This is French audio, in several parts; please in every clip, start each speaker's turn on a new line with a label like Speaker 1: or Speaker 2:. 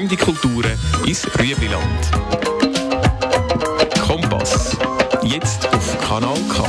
Speaker 1: fremde Kulturen ins Rüebliland. Kompass. Jetzt auf Kanal K.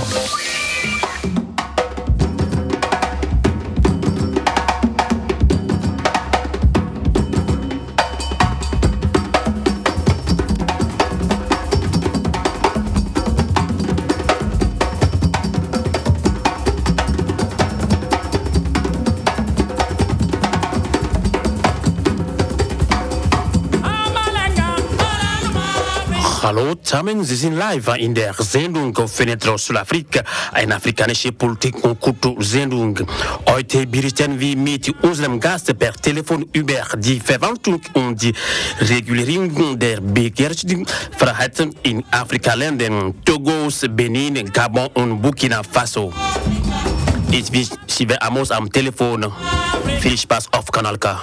Speaker 2: Hallo zusammen, Sie sind live in der Sendung Fenêtre sur l'Afrique, eine afrikanische Politik- und Kultursendung. Heute berichten wir mit unserem Gast per Telefon über die Verwaltung und die Regulierung der Begehrfreiheiten in Afrikaländern Togo, Benin, Gabon und Burkina Faso. Ich bin Sylvain Amos am Telefon. Viel Spaß auf Kanal K.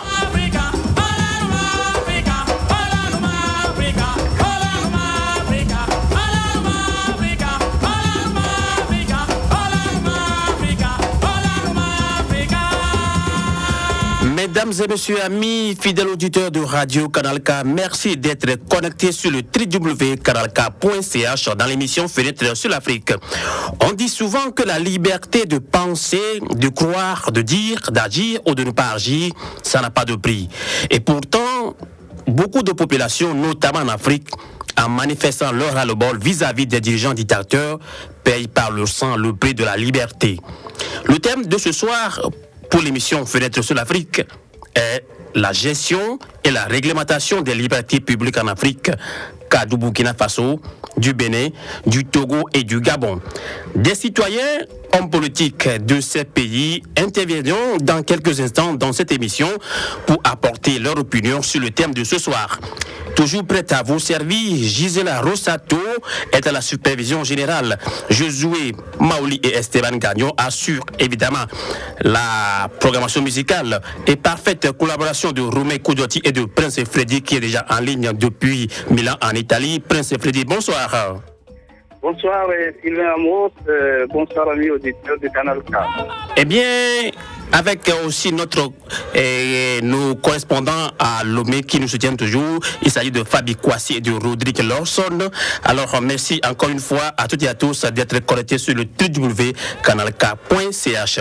Speaker 2: Mesdames et messieurs, amis, fidèles auditeurs de Radio Canal K, merci d'être connectés sur le www.canalk.ch dans l'émission Fenêtre sur l'Afrique. On dit souvent que la liberté de penser, de croire, de dire, d'agir ou de ne pas agir, ça n'a pas de prix. Et pourtant, beaucoup de populations, notamment en Afrique, en manifestant leur ras-le-bol vis-à-vis des dirigeants dictateurs, payent par le sang le prix de la liberté. Le thème de ce soir pour l'émission Fenêtre sur l'Afrique est la gestion et la réglementation des libertés publiques en Afrique, cas du Burkina Faso, du Bénin, du Togo et du Gabon. Des citoyens, hommes politiques de ces pays interviendront dans quelques instants dans cette émission pour apporter leur opinion sur le thème de ce soir. Toujours prête à vous servir, Gisela Rossato est à la supervision générale. Josué Maoli et Esteban Gagnon assurent évidemment la programmation musicale et parfaite collaboration de Romain Koudotti et de Prince Freddy qui est déjà en ligne depuis Milan en Italie. Prince Freddy, bonsoir.
Speaker 3: Bonsoir Sylvain Amos, bonsoir amis auditeurs de Canal K.
Speaker 2: Eh bien, avec aussi nos correspondants à Lomé qui nous soutiennent toujours, il s'agit de Fabi Kwasi et de Rodrigue Lawson. Alors merci encore une fois à toutes et à tous d'être connectés sur le www.canalk.ch.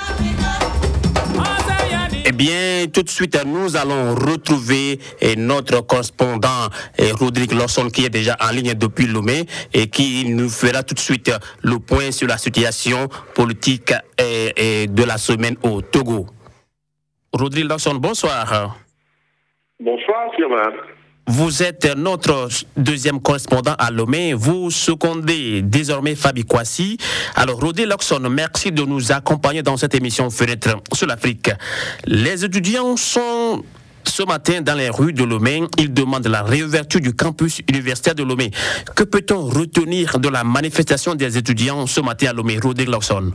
Speaker 2: Eh bien, tout de suite, nous allons retrouver notre correspondant Rodrigue Lawson qui est déjà en ligne depuis Lomé et qui nous fera tout de suite le point sur la situation politique de la semaine au Togo. Rodrigue Lawson, bonsoir.
Speaker 3: Bonsoir Sylvain.
Speaker 2: Vous êtes notre deuxième correspondant à Lomé. Vous secondez désormais Fabi Kwasi. Alors, Rodrigue Lawson, merci de nous accompagner dans cette émission Fenêtre sur l'Afrique. Les étudiants sont ce matin dans les rues de Lomé. Ils demandent la réouverture du campus universitaire de Lomé. Que peut-on retenir de la manifestation des étudiants ce matin à Lomé, Rodrigue Lawson?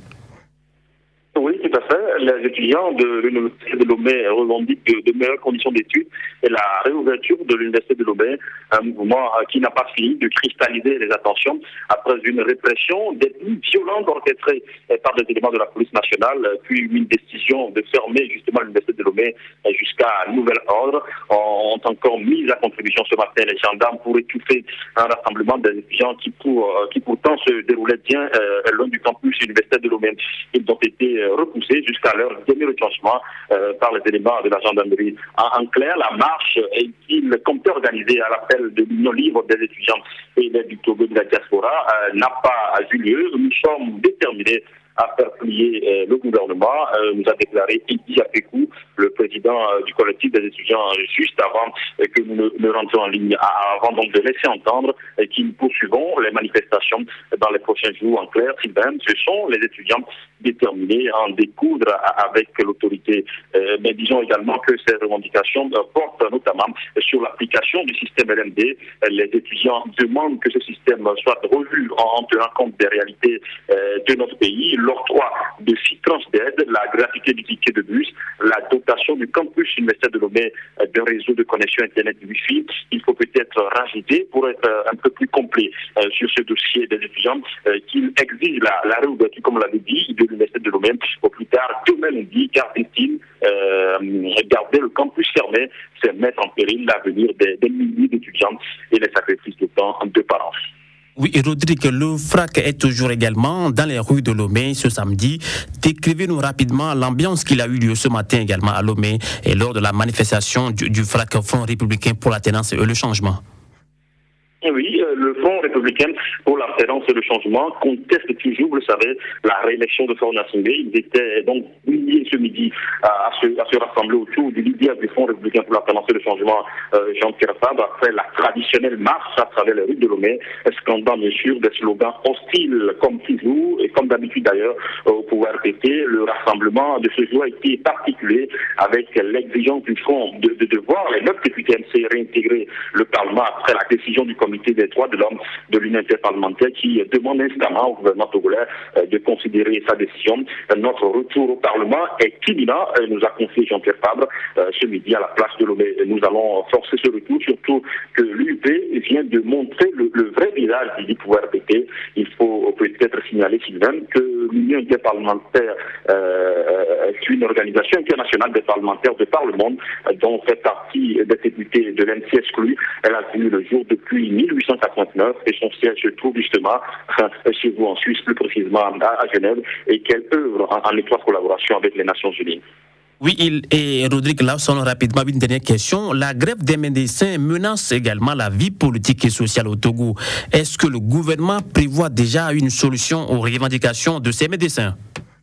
Speaker 3: Oui, tout à fait. Les étudiants de l'Université de Lomé revendiquent de meilleures conditions d'études et la réouverture de l'Université de Lomé, un mouvement qui n'a pas fini de cristalliser les attentions après une répression des plus violentes orchestrée par des éléments de la police nationale, puis une décision de fermer justement l'Université de Lomé jusqu'à nouvel ordre. Ont encore mis à contribution ce matin les gendarmes pour étouffer un rassemblement des étudiants qui pourtant se déroulait bien loin du campus universitaire de Lomé. Ils ont été repoussés jusqu'à leur demi-retranchement par les éléments de la gendarmerie. En clair, la marche qu'ils comptaient organiser à l'appel de l'Union libre des étudiants et du Togo de la diaspora n'a pas eu lieu. Nous sommes déterminés à faire plier le gouvernement, nous a déclaré Idi Apekou, le président du collectif des étudiants, juste avant que nous ne rentrions en ligne, avant donc de laisser entendre qu'ils nous poursuivront les manifestations dans les prochains jours. En clair, Sylvain, ce sont les étudiants déterminés à en découdre avec l'autorité. Mais disons également que ces revendications portent notamment sur l'application du système LMD. Les étudiants demandent que ce système soit revu en tenant compte des réalités de notre pays, l'octroi de 6 tranches d'aide, la gratuité du ticket de bus, la dotation dotation du campus universitaire de Lomé d'un réseau de connexion Internet Wi-Fi. Il faut peut-être rajouter pour être un peu plus complet sur ce dossier des étudiants qu'il exige la réouverture, comme on l'avait dit, de l'université de Lomé au plus tard demain lundi, car estime garder le campus fermé, c'est mettre en péril l'avenir des milliers d'étudiants et les sacrifices de temps de parents.
Speaker 2: Oui, et Rodrigue, le FRAC est toujours également dans les rues de Lomé ce samedi. Décrivez-nous rapidement l'ambiance qu'il a eu lieu ce matin également à Lomé et lors de la manifestation du FRAC, Front républicain pour l'alternance et le changement.
Speaker 3: Oui, le Front républicain pour l'alternance et le changement conteste toujours, vous le savez, la réélection de Faure Gnassingbé. Ils étaient donc milliers ce midi à se rassembler autour du leader du Front républicain pour l'alternance et le changement, Jean-Pierre Fabre, après la traditionnelle marche à travers les rues de Lomé, scandant bien sûr des slogans hostiles comme toujours et comme d'habitude d'ailleurs au pouvoir RPT. Le rassemblement de ce jour a été particulier avec l'exigence du Front de voir les 9 députés MC réintégrer le Parlement après la décision du Comité des droits de l'homme de l'Union interparlementaire qui demande instamment au gouvernement togolais de considérer sa décision. Notre retour au Parlement est imminent, nous a confié Jean-Pierre Fabre ce midi à la place de Lomé. Nous allons forcer ce retour, surtout que l'UP vient de montrer le vrai visage du pouvoir RPT. Il faut peut-être signaler, Sylvain, que l'Union interparlementaire est une organisation internationale des parlementaires de par le monde, dont fait partie des députés de l'MC exclu. Elle a vu le jour depuis 1889 et son siège se trouve justement chez vous en Suisse, plus précisément à Genève, et qu'elle œuvre en étroite collaboration avec les Nations Unies.
Speaker 2: Oui, et Rodrigue Lawson, rapidement, une dernière question. La grève des médecins menace également la vie politique et sociale au Togo. Est-ce que le gouvernement prévoit déjà une solution aux revendications de ces médecins?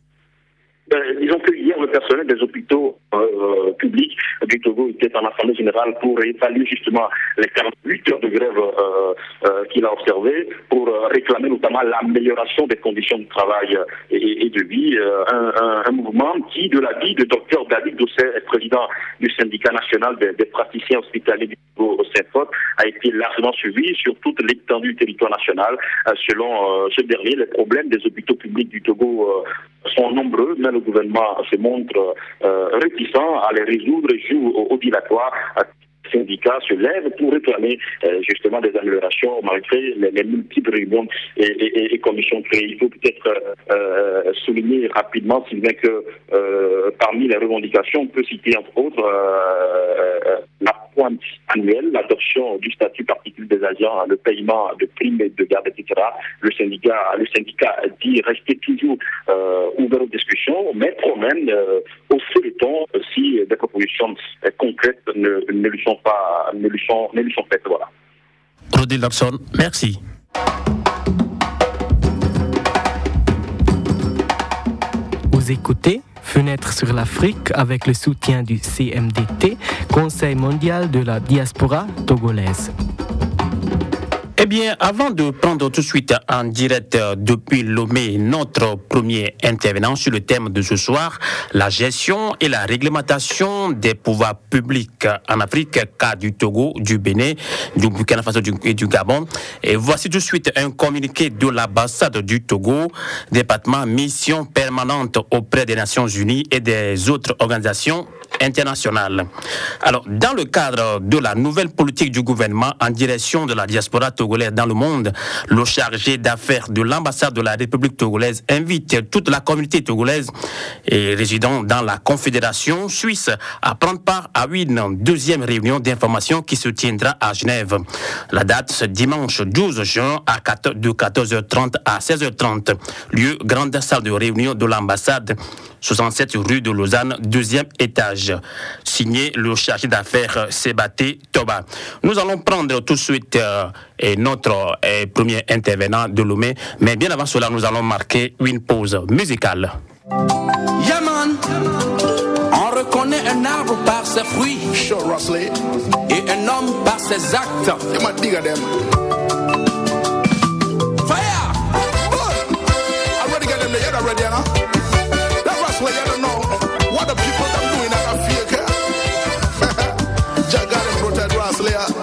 Speaker 3: Disons que hier, le personnel des hôpitaux publics du Togo était en assemblée générale pour évaluer justement les 48 heures de grève qu'il a observées, pour réclamer notamment l'amélioration des conditions de travail et de vie. Un mouvement qui, de l'avis de Dr David Dosset, président du syndicat national des praticiens hospitaliers du Togo, SYNFOT, a été largement suivi sur toute l'étendue du territoire national. Selon ce dernier, les problèmes des hôpitaux publics du Togo sont nombreux, mais le gouvernement se montre réticent à les résoudre et joue au dilatoire. Les syndicats se lèvent pour réclamer justement des améliorations malgré les multiples réunions et commissions créées. Il faut peut-être souligner rapidement, Sylvain, que parmi les revendications, on peut citer entre autres la pointe annuelle, l'adoption du statut particulier des agents, le paiement de primes et de garde, etc. Le syndicat dit rester toujours ouvert aux discussions, mais promet hausser le ton si des propositions concrètes ne lui sont faites. Voilà.
Speaker 2: Rodrigue Lawson, merci.
Speaker 4: Vous écoutez Fenêtre sur l'Afrique avec le soutien du CMDT, Conseil mondial de la diaspora togolaise.
Speaker 2: Eh bien, avant de prendre tout de suite en direct depuis Lomé notre premier intervenant sur le thème de ce soir, la gestion et la réglementation des pouvoirs publics en Afrique, cas du Togo, du Bénin, du Burkina Faso et du Gabon. Et voici tout de suite un communiqué de l'ambassade du Togo, département mission permanente auprès des Nations Unies et des autres organisations internationales. Alors, dans le cadre de la nouvelle politique du gouvernement en direction de la diaspora togolaise dans le monde, le chargé d'affaires de l'ambassade de la République togolaise invite toute la communauté togolaise et résidant dans la Confédération suisse à prendre part à une deuxième réunion d'information qui se tiendra à Genève. La date, c'est dimanche 12 juin de 14h30 à 16h30. Lieu, grande salle de réunion de l'ambassade, 67 rue de Lausanne, deuxième étage. Signé le chargé d'affaires Sébaté Toba. Nous allons prendre tout de suite notre premier intervenant de Lomé, mais bien avant cela, nous allons marquer une pause musicale.
Speaker 5: Yeah man, on reconnaît un arbre par ses fruits et un homme par ses actes. Fire! I already got them there, you're ready, huh? That Rustler, you don't know what the people are doing out of fear, okay? Just got to protect Rustler.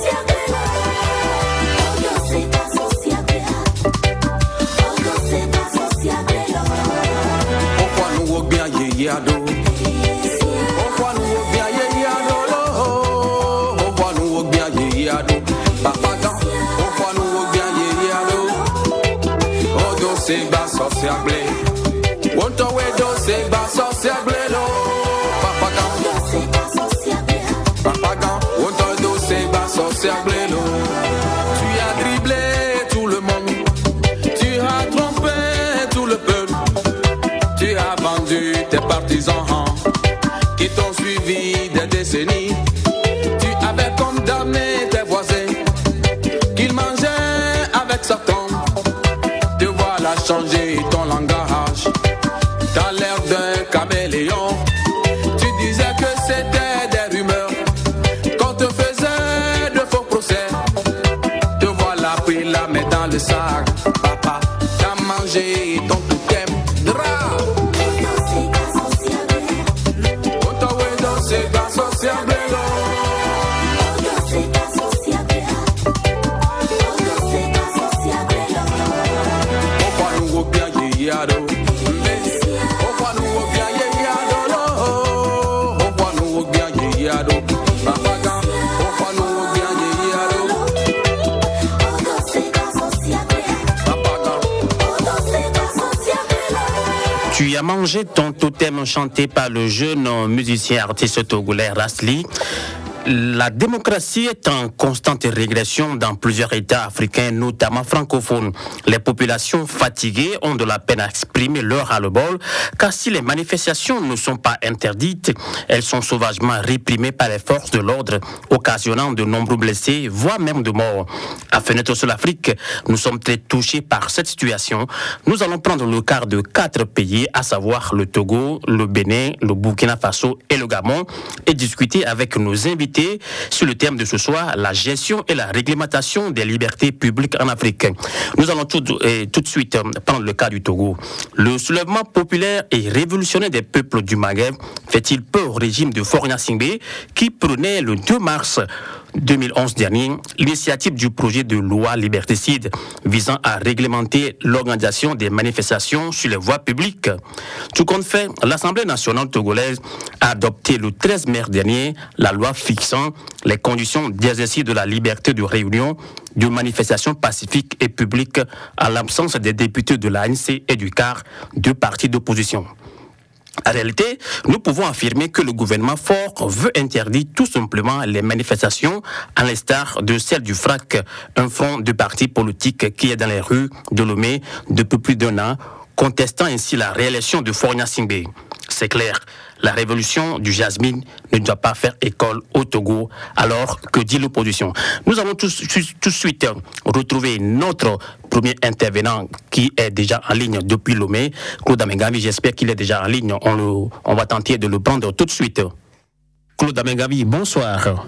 Speaker 6: It's yado. Okwa nu obia ye yado lo. Okwa nu obia ye yado. Papa gan. Okwa nu obia ye yado. Odo se ba social blé. Wonto we do se ba social blé lo. Papa gan. Papa gan. Wonto do se ba social blé lo. Tu as dribblé tout le monde. Tu as trompé tout le peuple. Tu as vendu tes partisans qui t'ont suivi des décennies. Tu avais condamné tes voisins qu'ils mangeaient avec Satan. Te voilà changer ton langage. T'as l'air d'un caméléon. Tu disais que c'était des rumeurs, qu'on te faisait de faux procès. Te voilà pris la main dans le sac. Papa, t'as mangé ton totem.
Speaker 2: Tu as mangé ton totem chanté par le jeune musicien artiste togolais Rasli. La démocratie est en constante régression dans plusieurs États africains, notamment francophones. Les populations fatiguées ont de la peine à exprimer leur ras-le-bol, car si les manifestations ne sont pas interdites, elles sont sauvagement réprimées par les forces de l'ordre, occasionnant de nombreux blessés, voire même de morts. À Fenêtre sur l'Afrique, nous sommes très touchés par cette situation. Nous allons prendre le cas de 4 pays, à savoir le Togo, le Bénin, le Burkina Faso et le Gabon, et discuter avec nos invités sur le thème de ce soir, la gestion et la réglementation des libertés publiques en Afrique. Nous allons tout de suite prendre le cas du Togo. Le soulèvement populaire et révolutionnaire des peuples du Maghreb fait-il peur au régime de Faure Gnassingbé qui prenait le 2 mars 2011 dernier l'initiative du projet de loi liberticide visant à réglementer l'organisation des manifestations sur les voies publiques. Tout compte fait, l'Assemblée nationale togolaise a adopté le 13 mai dernier la loi fixant les conditions d'exercice de la liberté de réunion, de manifestation pacifique et publique à l'absence des députés de l'ANC et du CAR, deux partis d'opposition. En réalité, nous pouvons affirmer que le gouvernement Faure veut interdire tout simplement les manifestations, à l'instar de celle du FRAC, un front de partis politiques qui est dans les rues de Lomé depuis plus d'1 an, contestant ainsi la réélection de Faure Gnassingbé. C'est clair, la révolution du jasmine ne doit pas faire école au Togo. Alors, que dit l'opposition? Nous allons tout de suite retrouver notre premier intervenant qui est déjà en ligne depuis Lomé, Claude Amengavi. J'espère qu'il est déjà en ligne. On va tenter de le prendre tout de suite. Claude Amengavi, bonsoir.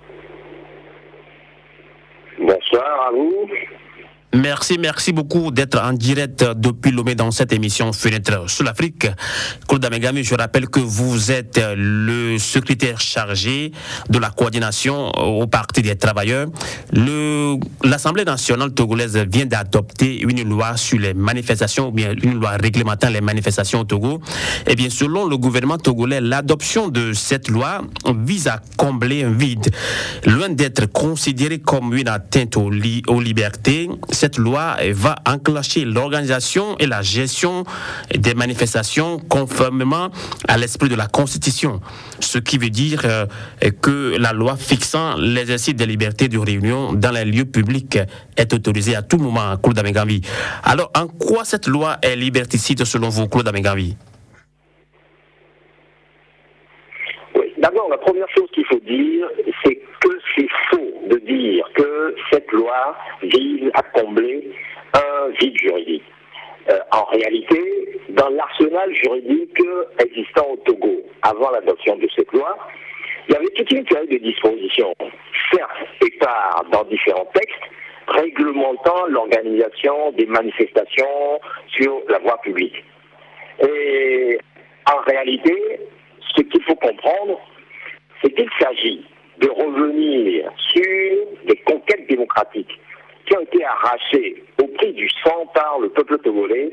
Speaker 3: Bonsoir à vous.
Speaker 2: Merci beaucoup d'être en direct depuis Lomé dans cette émission Fenêtre sur l'Afrique. Claude Amengavi, je rappelle que vous êtes le secrétaire chargé de la coordination au Parti des travailleurs. L'Assemblée nationale togolaise vient d'adopter une loi sur les manifestations, ou bien une loi réglementant les manifestations au Togo. Et bien, selon le gouvernement togolais, l'adoption de cette loi vise à combler un vide. Loin d'être considérée comme une atteinte aux libertés, cette loi va enclencher l'organisation et la gestion des manifestations conformément à l'esprit de la Constitution. Ce qui veut dire que la loi fixant l'exercice des libertés de réunion dans les lieux publics est autorisée à tout moment, Claude Amengavi. Alors, en quoi cette loi est liberticide selon vous, Claude Amengavi?
Speaker 3: Oui, d'abord, la première chose qu'il faut dire, c'est que c'est faux de dire que cette loi vise à combler un vide juridique. En réalité, dans l'arsenal juridique existant au Togo avant l'adoption de cette loi, il y avait toute une série de dispositions, certes éparses dans différents textes, réglementant l'organisation des manifestations sur la voie publique. Et en réalité, ce qu'il faut comprendre, c'est qu'il s'agit de revenir sur des conquêtes démocratiques qui ont été arrachées au prix du sang par le peuple togolais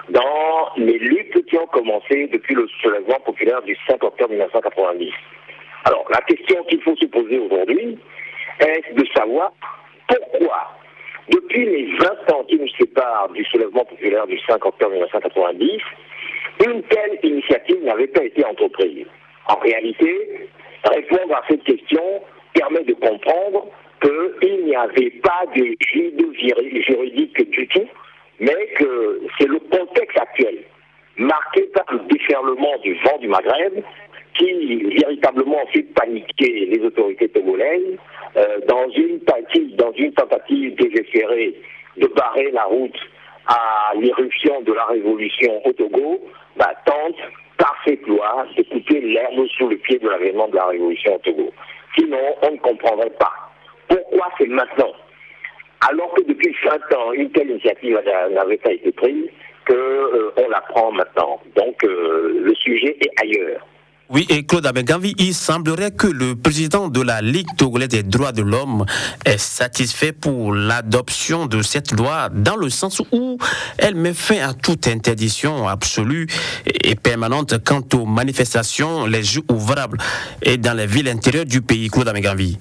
Speaker 7: dans les luttes qui ont commencé depuis le soulèvement populaire du 5 octobre 1990. Alors, la question qu'il faut se poser aujourd'hui est de savoir pourquoi, depuis les 20 ans qui nous séparent du soulèvement populaire du 5 octobre 1990, une telle initiative n'avait pas été entreprise. En réalité, répondre à cette question permet de comprendre qu'il n'y avait pas de vide juridique du tout, mais que c'est le contexte actuel, marqué par le déferlement du vent du Maghreb, qui véritablement fait paniquer les autorités togolaises dans une tentative désespérée de barrer la route à l'éruption de la révolution au Togo, tente par cette loi de couper l'herbe sous le pied de l'avènement de la révolution au Togo. Sinon, on ne comprendrait pas. Pourquoi c'est maintenant, alors que depuis 20 ans, une telle initiative n'avait pas été prise, qu'on la prend maintenant. Donc, le sujet est ailleurs.
Speaker 2: Oui, et Claude Abengambi, il semblerait que le président de la Ligue togolaise des droits de l'homme est satisfait pour l'adoption de cette loi, dans le sens où elle met fin à toute interdiction absolue et permanente quant aux manifestations les jours ouvrables et dans les villes intérieures du pays. Claude Abengambi.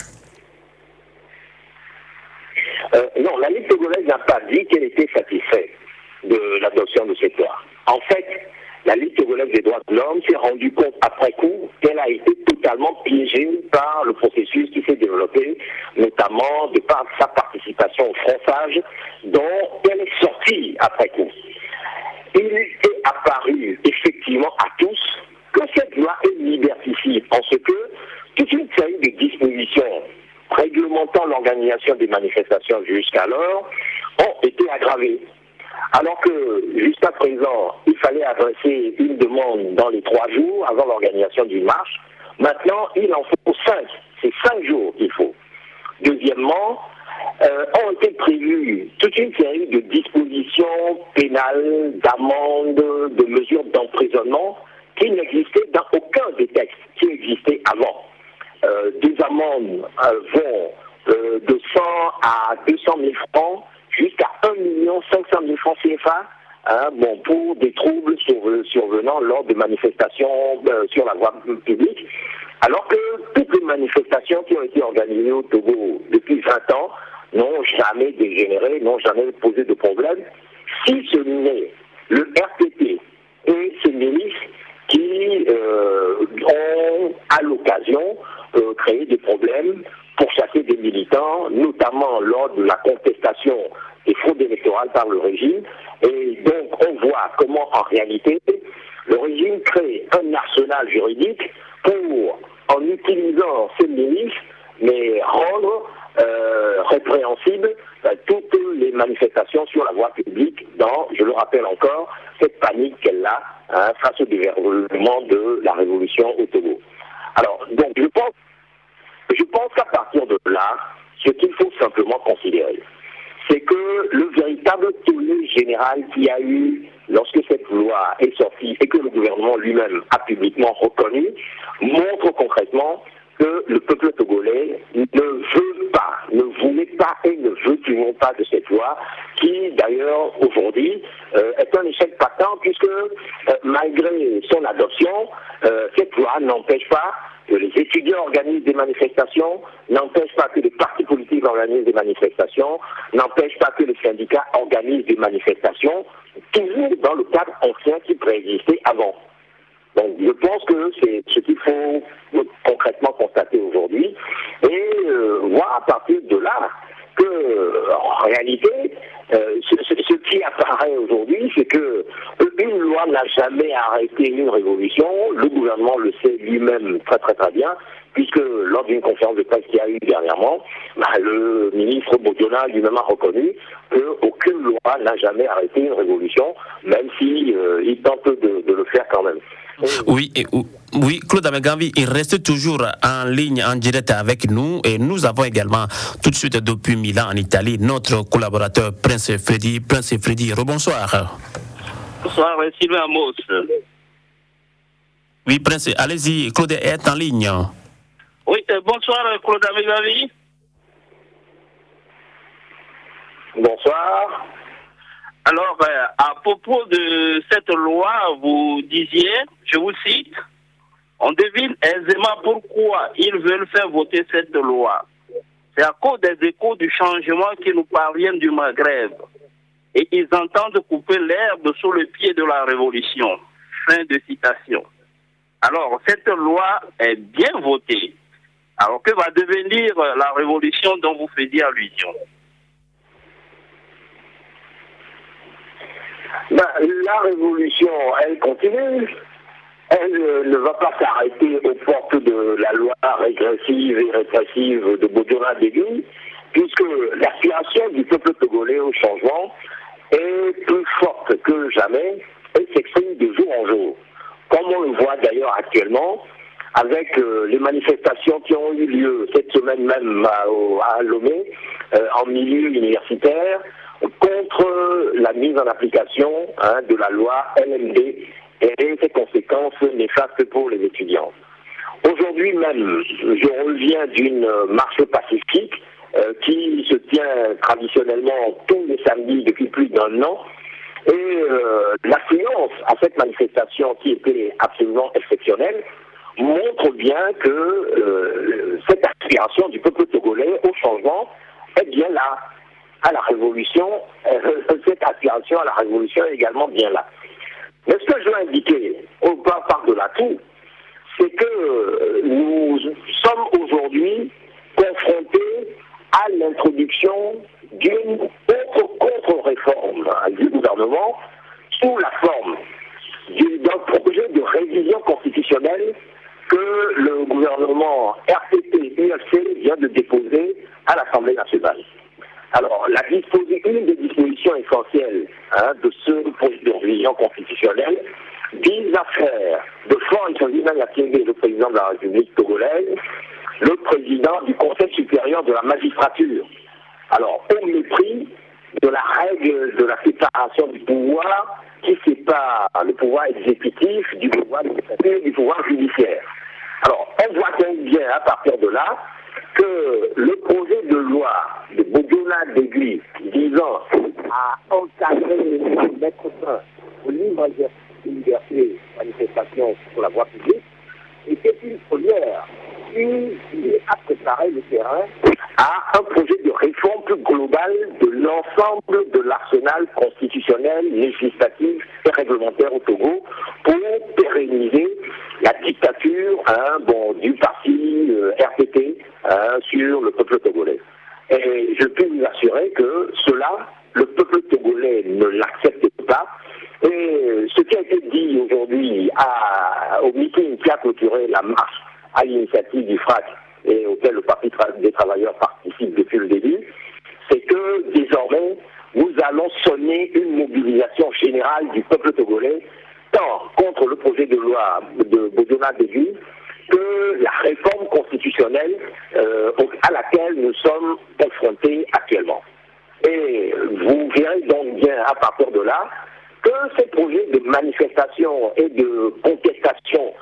Speaker 7: Non, la Ligue togolaise n'a pas dit qu'elle était satisfaite de l'adoption de cette loi. En fait, la Ligue togolaise des droits de l'homme s'est rendue compte après coup qu'elle a été totalement piégée par le processus qui s'est développé, notamment de par sa participation au fronçage, dont elle est sortie après coup. Il est apparu effectivement à tous que cette loi est liberticide, en ce que toute une série de dispositions réglementant l'organisation des manifestations jusqu'alors ont été aggravées. Alors que, jusqu'à présent, il fallait adresser une demande dans les 3 jours avant l'organisation d'une marche. Maintenant, il en faut 5. C'est 5 jours qu'il faut. Deuxièmement, ont été prévues toute une série de dispositions pénales, d'amendes, de mesures d'emprisonnement qui n'existaient dans aucun des textes qui existaient avant. Des amendes vont de 100 à 200 000 francs jusqu'à 1 500 000 francs CFA pour des troubles survenant lors de manifestations sur la voie publique, alors que toutes les manifestations qui ont été organisées au Togo depuis 20 ans n'ont jamais dégénéré, n'ont jamais posé de problème, si ce n'est le RTT et ses milices qui ont, à l'occasion, créé des problèmes pour chasser des militants, notamment lors de la contestation des fraudes électorales par le régime. Et donc, on voit comment, en réalité, le régime crée un arsenal juridique pour, en utilisant ces milices, mais rendre répréhensibles toutes les manifestations sur la voie publique dans, je le rappelle encore, cette panique qu'elle a face au développement de la révolution au Togo. Alors, donc, je pense qu'à partir de là, ce qu'il faut simplement considérer, c'est que le véritable tollé général qu'il y a eu lorsque cette loi est sortie et que le gouvernement lui-même a publiquement reconnu, montre concrètement que le peuple togolais ne voulait pas et ne veut toujours pas de cette loi qui, d'ailleurs, aujourd'hui, est un échec patent puisque, malgré son adoption, cette loi n'empêche pas que les étudiants organisent des manifestations, n'empêche pas que les partis politiques organisent des manifestations, n'empêche pas que les syndicats organisent des manifestations, toujours dans le cadre ancien qui préexistait avant. Donc je pense que c'est ce qu'il faut concrètement constater aujourd'hui et voir à partir de là que, en réalité, ce qui apparaît aujourd'hui, c'est que une loi n'a jamais arrêté une révolution. Le gouvernement le sait lui-même très très très bien, puisque lors d'une conférence de presse qu'il y a eu dernièrement, le ministre Bodiona lui-même a reconnu qu'aucune loi n'a jamais arrêté une révolution, même si il tente de le faire quand même.
Speaker 2: Oui, Claude Abengambi, il reste toujours en ligne, en direct avec nous, et nous avons également, tout de suite depuis Milan, en Italie, notre collaborateur Prince Freddy. Prince Freddy, rebonsoir.
Speaker 8: Bonsoir, Sylvain Amos.
Speaker 2: Oui, Prince, allez-y, Claude est en ligne.
Speaker 8: Oui, bonsoir, Claude Abengambi.
Speaker 7: Bonsoir.
Speaker 8: Alors, à propos de cette loi, vous disiez, je vous cite, on devine aisément pourquoi ils veulent faire voter cette loi. C'est à cause des échos du changement qui nous parviennent du Maghreb. Et ils entendent couper l'herbe sous le pied de la révolution. Fin de citation. Alors, cette loi est bien votée. Alors, que va devenir la révolution dont vous faisiez allusion?
Speaker 7: La révolution, elle continue. Elle ne va pas s'arrêter aux portes de la loi régressive et répressive de Bodiona Degui, puisque l'aspiration du peuple togolais au changement est plus forte que jamais et s'exprime de jour en jour. Comme on le voit d'ailleurs actuellement avec les manifestations qui ont eu lieu cette semaine même à Lomé, en milieu universitaire, contre la mise en application de la loi LMD et ses conséquences néfastes pour les étudiants. Aujourd'hui même, je reviens d'une marche pacifique qui se tient traditionnellement tous les samedis depuis plus d'1 an. Et l'affluence à cette manifestation qui était absolument exceptionnelle montre bien que cette aspiration du peuple togolais au changement est bien là. À la révolution, cette aspiration à la révolution est également bien là. Mais ce que je veux indiquer, par-delà tout, c'est que nous sommes aujourd'hui confrontés à l'introduction d'une autre contre-réforme du gouvernement sous la forme d'un projet de révision constitutionnelle que le gouvernement RPP-UFC vient de déposer à l'Assemblée nationale. Alors, une des dispositions essentielles de ce projet de révision constitutionnelle vise à faire de Florent Tshizina-Nyatsenge, le président de la République togolaise, le président du Conseil supérieur de la magistrature. Alors, au mépris de la règle de la séparation du pouvoir qui sépare le pouvoir exécutif du pouvoir législatif et du pouvoir judiciaire. Alors, on voit donc bien à partir de là que le projet de loi de Bodiona Degui visant à encadrer et mettre fin au libre exercice de liberté de manifestation sur la voie publique était une première qui a préparé le terrain à un projet de réforme plus globale de l'ensemble de l'arsenal constitutionnel, législatif et réglementaire au Togo pour pérenniser la dictature du parti RPP sur le peuple togolais. Et je peux vous assurer que cela, le peuple togolais ne l'accepte pas. Et ce qui a été dit aujourd'hui au meeting qui a clôturé la marche à l'initiative du FRAC et auquel le Parti des travailleurs participe depuis le début, c'est que désormais, nous allons sonner une mobilisation générale du peuple togolais, tant contre le projet de loi de Bodiona Degui que la réforme constitutionnelle à laquelle nous sommes confrontés actuellement. Et vous verrez donc bien à partir de là que ces projets de manifestation et de contestation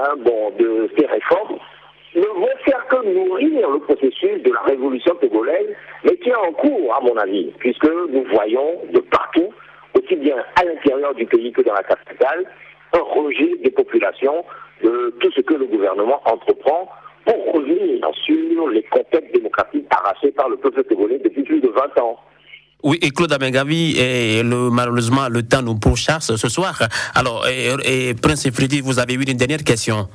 Speaker 7: de ces réformes ne vont faire que nourrir le processus de la révolution togolaise, mais qui est en cours, à mon avis, puisque nous voyons de partout, aussi bien à l'intérieur du pays que dans la capitale, un rejet des populations de tout ce que le gouvernement entreprend pour revenir sur les conquêtes démocratiques arrachées par le peuple togolais depuis plus de 20 ans.
Speaker 2: Oui, et Claude Abengavi, malheureusement, le temps nous pourchasse ce soir. Alors, Prince Efredi, vous avez eu une dernière question.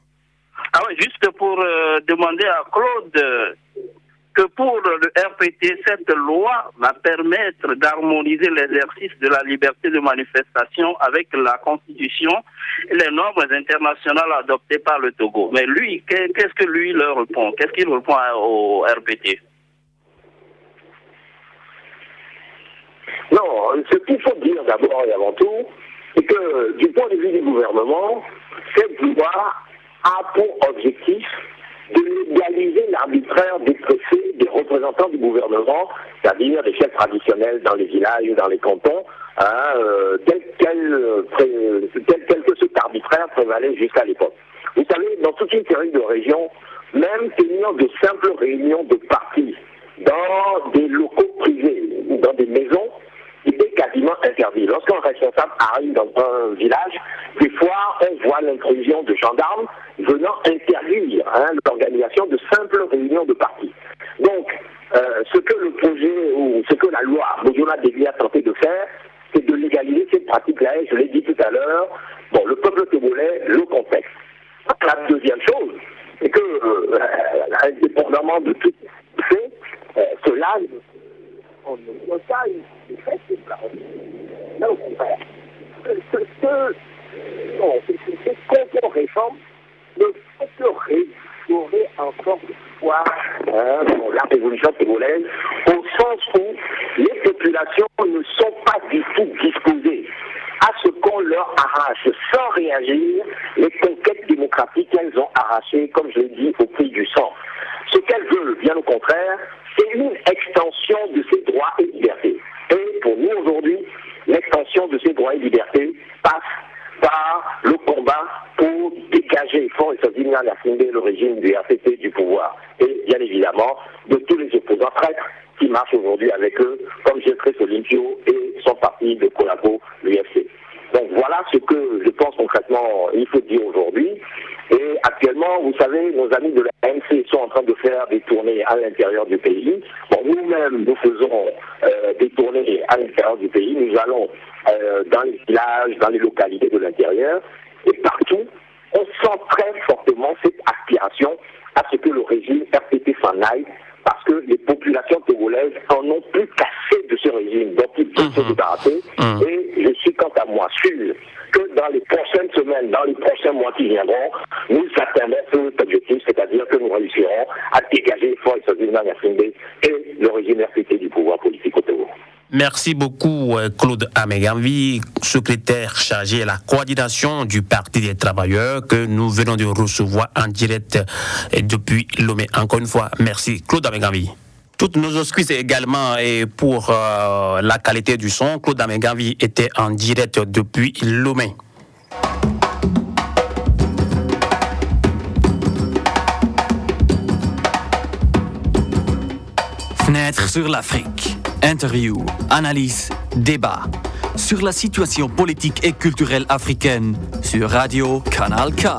Speaker 8: Ah oui, juste pour demander à Claude que pour le RPT, cette loi va permettre d'harmoniser l'exercice de la liberté de manifestation avec la Constitution et les normes internationales adoptées par le Togo. Mais lui, qu'est-ce que lui leur répond? Qu'est-ce qu'il répond au RPT?
Speaker 7: Non, ce qu'il faut dire d'abord et avant tout, c'est que du point de vue du gouvernement, cette loi a pour objectif de légaliser l'arbitraire des préfets, des représentants du gouvernement, c'est-à-dire des chefs traditionnels dans les villages ou dans les cantons, tel que cet arbitraire prévalait jusqu'à l'époque. Vous savez, dans toute une série de régions, même tenir de simples réunions de partis dans des locaux privés ou dans des maisons, était quasiment interdit. responsable arrive dans un village, des fois on voit l'intrusion de gendarmes venant interdire l'organisation de simples réunions de partis. Donc, ce que le projet ou ce que la loi Bozola Degli a tenté de faire, c'est de légaliser cette pratique-là. Et je l'ai dit tout à l'heure, bon, le peuple togolais le contexte. La deuxième chose, c'est que, indépendamment de tout fait, cela, on ne voit pas une fait, c'est pas. Non, au contraire. Cette contre-réforme ne fait que restaurer encore une fois la révolution togolaise, au sens où les populations ne sont pas du tout disposées à ce qu'on leur arrache sans réagir les conquêtes démocratiques qu'elles ont arrachées, comme je l'ai dit, au prix du sang. Ce qu'elles veulent, bien au contraire, c'est une extension de ces droits et libertés. Et pour nous aujourd'hui, l'extension de ces droits et libertés passe par le combat pour dégager fort et solidement le régime du RCT du pouvoir. Et bien évidemment, de tous les opposants traîtres qui marchent aujourd'hui avec eux, comme Gétré Olimpio et son parti de collabo, l'UFC. Donc voilà ce que je pense concrètement il faut dire aujourd'hui. Et actuellement, vous savez, nos amis de la ANC sont en train de faire des tournées à l'intérieur du pays. Bon, nous-mêmes, nous faisons des tournées à l'intérieur du pays. Nous allons dans les villages, dans les localités de l'intérieur. Et partout, on sent très fortement cette aspiration à ce que le régime RPT s'en aille, parce que les populations togolaises en ont plus qu'assez de ce régime, donc ils peuvent se débarrasser. Et je suis quant à moi sûr que dans les prochaines semaines, dans les prochains mois qui viendront, nous atteindrons cet objectif, c'est-à-dire que nous réussirons à dégager fort et solidement et le régime RPT du pouvoir politique au Togo.
Speaker 2: Merci beaucoup Claude Amegambi, secrétaire chargé de la coordination du Parti des travailleurs que nous venons de recevoir en direct depuis Lomé. Encore une fois, merci Claude Amegambi. Toutes nos excuses également et pour la qualité du son. Claude Amegambi était en direct depuis Lomé.
Speaker 9: Fenêtre sur l'Afrique. Interview, analyse, débat sur la situation politique et culturelle africaine sur Radio Canal K.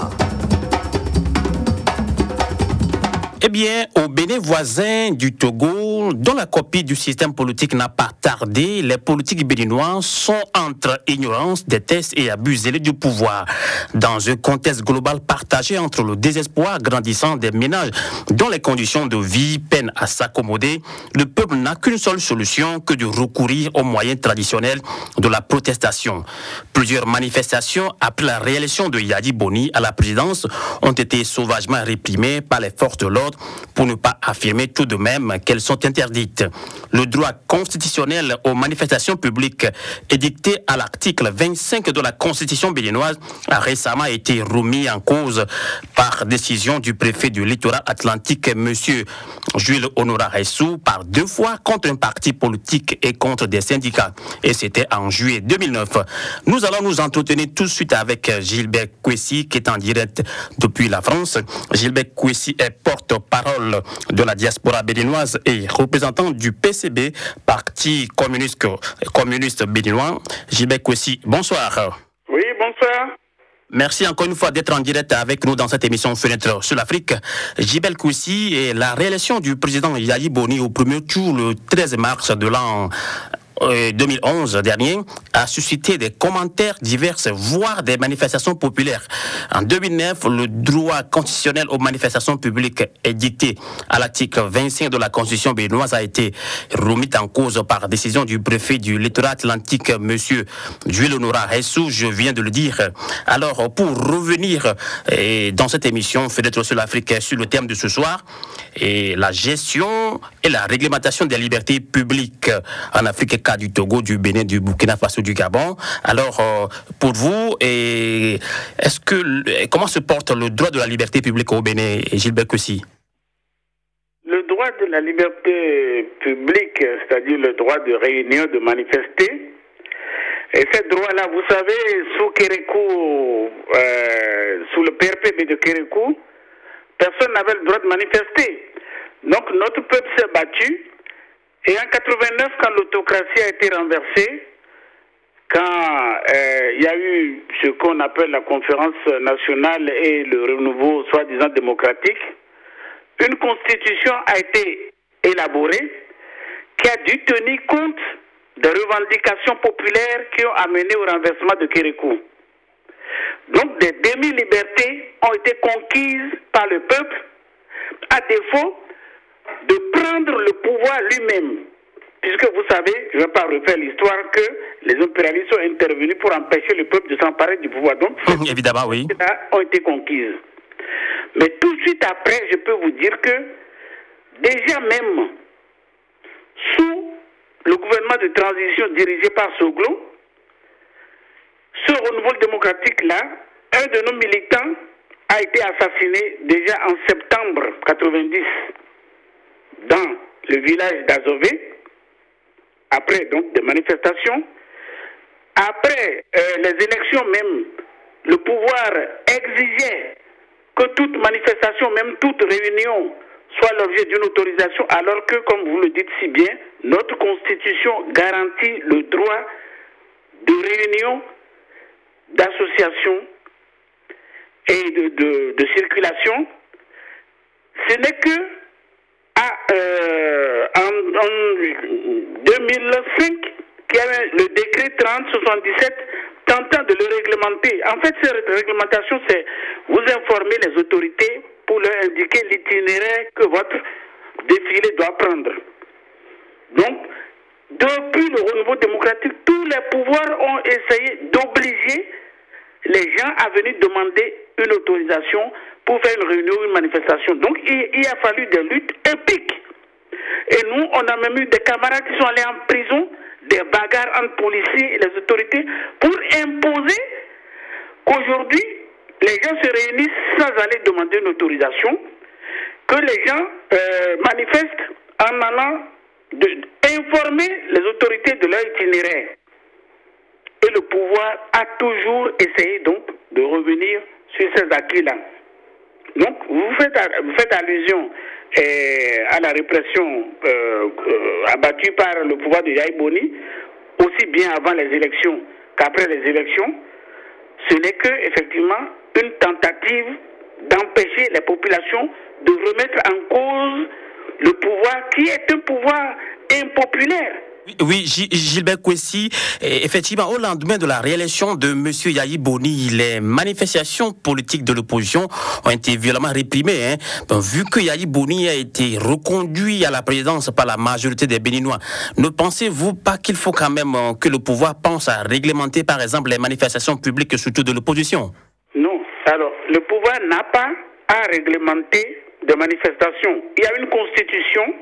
Speaker 2: Eh bien, au Bénin voisin du Togo, dont la copie du système politique n'a pas tardé, les politiques béninois sont entre ignorance, détestent et abus zélés du pouvoir. Dans un contexte global partagé entre le désespoir grandissant des ménages dont les conditions de vie peinent à s'accommoder, le peuple n'a qu'une seule solution que de recourir aux moyens traditionnels de la protestation. Plusieurs manifestations après la réélection de Yadi Boni à la présidence ont été sauvagement réprimées par les forces de l'ordre pour ne pas affirmer tout de même qu'elles sont interdites. Le droit constitutionnel aux manifestations publiques édicté à l'article 25 de la Constitution béninoise a récemment été remis en cause par décision du préfet du littoral atlantique, M. Jules Honora Ressou, par 2 fois contre un parti politique et contre des syndicats. Et c'était en juillet 2009. Nous allons nous entretenir tout de suite avec Gilbert Kwesi, qui est en direct depuis la France. Gilbert Kwesi est porte-parole de la diaspora béninoise et représentant du PCB, Parti communiste béninois. Gilbert Kwesi, bonsoir.
Speaker 8: Oui, bonsoir.
Speaker 2: Merci encore une fois d'être en direct avec nous dans cette émission Fenêtre sur l'Afrique. Gilbert Kwesi et la réélection du président Yadi Boni au premier tour le 13 mars de l'an 2011 dernier a suscité des commentaires divers, voire des manifestations populaires. En 2009, le droit constitutionnel aux manifestations publiques édicté à l'article 25 de la Constitution béninoise a été remis en cause par décision du préfet du littoral atlantique, M. Jules Honora Ressou, je viens de le dire. Alors, pour revenir dans cette émission Fenêtre sur l'Afrique sur le thème de ce soir, et la gestion et la réglementation des libertés publiques en Afrique, cas du Togo, du Bénin, du Burkina Faso, du Gabon. Alors, pour vous, comment se porte le droit de la liberté publique au Bénin, Gilbert Kwesi?
Speaker 8: Le droit de la liberté publique, c'est-à-dire le droit de réunion, de manifester, et ce droit-là, vous savez, sous Kérékou, sous le PRPB de Kérékou, personne n'avait le droit de manifester. Donc notre peuple s'est battu. Et en 89, quand l'autocratie a été renversée,
Speaker 10: quand il y a eu ce qu'on appelle la conférence nationale et le renouveau soi-disant démocratique, une constitution a été élaborée qui a dû tenir compte des revendications populaires qui ont amené au renversement de Kérékou. Donc des demi-libertés ont été conquises par le peuple à défaut de prendre le pouvoir lui-même. Puisque vous savez, je ne vais pas refaire l'histoire, que les impérialistes sont intervenus pour empêcher le peuple de s'emparer du pouvoir. Donc,
Speaker 2: évidemment, oui.
Speaker 10: Ont été conquises. Mais tout de suite après, je peux vous dire que déjà même sous le gouvernement de transition dirigé par Soglo, ce renouveau démocratique-là, un de nos militants a été assassiné déjà en septembre 90 dans le village d'Azové, après donc des manifestations. Après les élections même, le pouvoir exigeait que toute manifestation, même toute réunion, soit l'objet d'une autorisation, alors que, comme vous le dites si bien, notre constitution garantit le droit de réunion, d'association et de circulation. Ce n'est que en 2005 qu'il y avait le décret 3077 tentant de le réglementer. En fait, cette réglementation, c'est vous informer les autorités pour leur indiquer l'itinéraire que votre défilé doit prendre. Donc, depuis le renouveau démocratique, tous les pouvoirs ont essayé d'obliger les gens à venir demander une autorisation pour faire une réunion ou une manifestation. Donc, il a fallu des luttes épiques. Et nous, on a même eu des camarades qui sont allés en prison, des bagarres entre policiers et les autorités, pour imposer qu'aujourd'hui, les gens se réunissent sans aller demander une autorisation, que les gens manifestent en allant informer les autorités de leur itinéraire. Et le pouvoir a toujours essayé donc de revenir sur ces acquis-là. Donc, vous faites allusion à la répression abattue par le pouvoir de Yahya Boni, aussi bien avant les élections qu'après les élections. Ce n'est que, effectivement, une tentative d'empêcher les populations de remettre en cause le pouvoir qui est un pouvoir impopulaire.
Speaker 2: Oui, Gilbert Kwesi, effectivement, au lendemain de la réélection de M. Yahya Boni, les manifestations politiques de l'opposition ont été violemment réprimées. Donc, vu que Yahya Boni a été reconduit à la présidence par la majorité des Béninois, ne pensez-vous pas qu'il faut quand même que le pouvoir pense à réglementer, par exemple, les manifestations publiques, surtout de l'opposition?
Speaker 10: Non. Alors, le pouvoir n'a pas à réglementer des manifestations. Il y a une constitution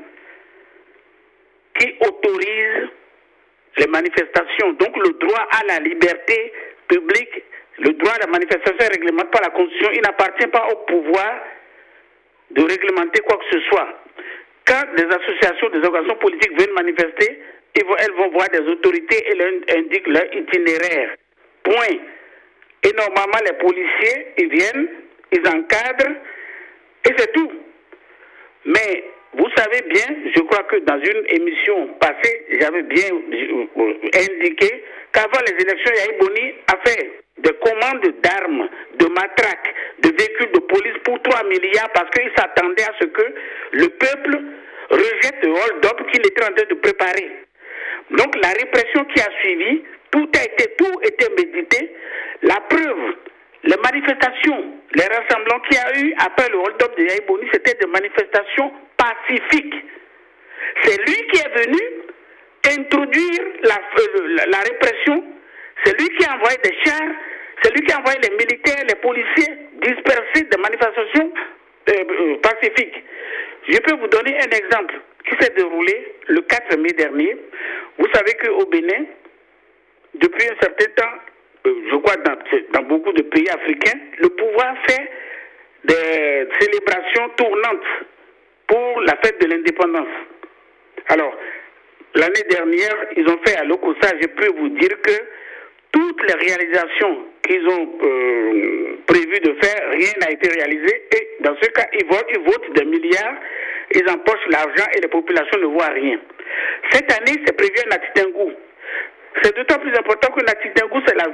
Speaker 10: qui autorise les manifestations. Donc le droit à la liberté publique, le droit à la manifestation est réglementé par la Constitution. Il n'appartient pas au pouvoir de réglementer quoi que ce soit. Quand des associations, des organisations politiques viennent manifester, elles vont voir des autorités et leur indiquent leur itinéraire. Point. Et normalement, les policiers, ils viennent, ils encadrent, et c'est tout. Mais vous savez bien, je crois que dans une émission passée, j'avais bien indiqué qu'avant les élections, Yahya Boni a fait des commandes d'armes, de matraques, de véhicules de police pour 3 milliards parce qu'il s'attendait à ce que le peuple rejette le hold-up qu'il était en train de préparer. Donc la répression qui a suivi, tout était médité. La preuve, les manifestations, les rassemblements qu'il y a eu après le hold-up de Yahya Boni, c'était des manifestations pacifiques. C'est lui qui est venu introduire la répression. C'est lui qui a envoyé des chars. C'est lui qui a envoyé les militaires, les policiers disperser des manifestations pacifiques. Je peux vous donner un exemple qui s'est déroulé le 4 mai dernier. Vous savez qu'au Bénin, depuis un certain temps, je crois dans beaucoup de pays africains, le pouvoir fait des célébrations tournantes pour la fête de l'indépendance. Alors, l'année dernière, ils ont fait à Lokossa, je peux vous dire que toutes les réalisations qu'ils ont prévu de faire, rien n'a été réalisé. Et dans ce cas, ils votent des milliards, ils empochent l'argent et les populations ne voient rien. Cette année, c'est prévu à Natitingou. C'est d'autant plus important que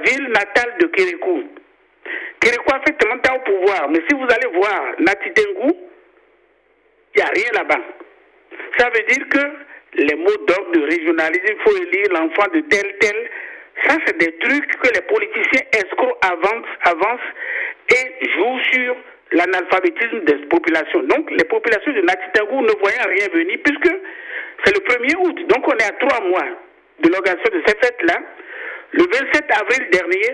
Speaker 10: ville natale de Kérékou. Kérékou a fait tellement de temps au pouvoir, mais si vous allez voir Nati Tengou, il n'y a rien là-bas. Ça veut dire que les mots d'ordre de régionalisme, il faut élire l'enfant de tel. Ça, c'est des trucs que les politiciens escrocs avancent et jouent sur l'analphabétisme des populations. Donc, les populations de Nati Tengou ne voyaient rien venir puisque c'est le 1er août. Donc, on est à 3 mois de l'organisation de cette fête-là. Le 27 avril dernier,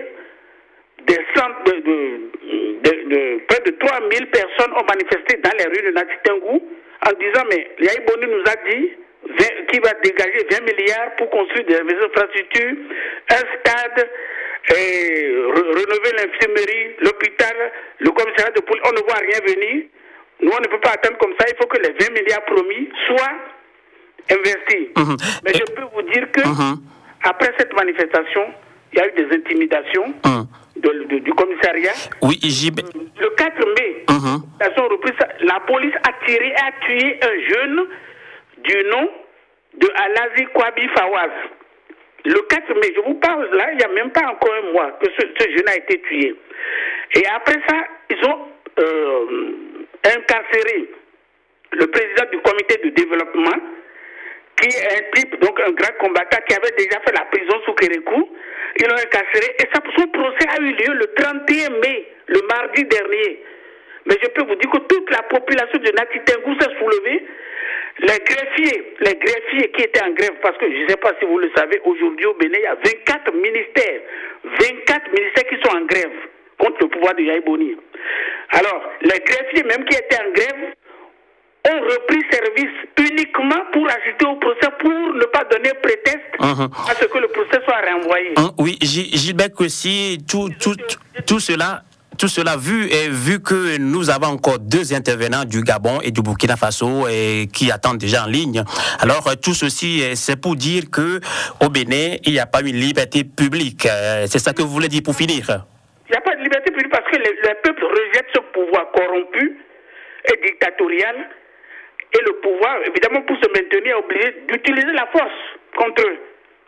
Speaker 10: près de 3000 personnes ont manifesté dans les rues de Nati Tengou en disant mais Yahi Boni nous a dit qu'il va dégager 20 milliards pour construire des infrastructures, un stade, rénover l'infirmerie, l'hôpital, le commissariat de police. On ne voit rien venir. Nous, on ne peut pas attendre comme ça. Il faut que les 20 milliards promis soient investis. Mais je peux vous dire que après cette manifestation, il y a eu des intimidations du commissariat.
Speaker 2: Oui,
Speaker 10: le 4 mai, la police a tiré et a tué un jeune du nom de Alazi Kwabi Fawaz. Le 4 mai, je vous parle là, il n'y a même pas encore un mois que ce jeune a été tué. Et après ça, ils ont incarcéré le président du comité de développement, qui est un type, donc un grand combattant qui avait déjà fait la prison sous Kérékou. Ils l'ont incarcéré et son procès a eu lieu le 31 mai, le mardi dernier. Mais je peux vous dire que toute la population de Nati Tengou s'est soulevée. Les greffiers qui étaient en grève, parce que je ne sais pas si vous le savez, aujourd'hui au Bénin, il y a 24 ministères qui sont en grève contre le pouvoir de Yahi Boni. Alors, les greffiers même qui étaient en grève ont repris service uniquement pour assister au procès, pour ne pas donner prétexte à ce que le procès soit renvoyé.
Speaker 2: Oui, Gilbert aussi, tout cela vu que nous avons encore 2 intervenants du Gabon et du Burkina Faso qui attendent déjà en ligne. Alors tout ceci, c'est pour dire que au Bénin, il n'y a pas une liberté publique. C'est ça que vous voulez dire pour finir?
Speaker 10: Il n'y a pas de liberté publique parce que le peuple rejette ce pouvoir corrompu et dictatorial. Et le pouvoir, évidemment, pour se maintenir, est obligé d'utiliser la force contre eux.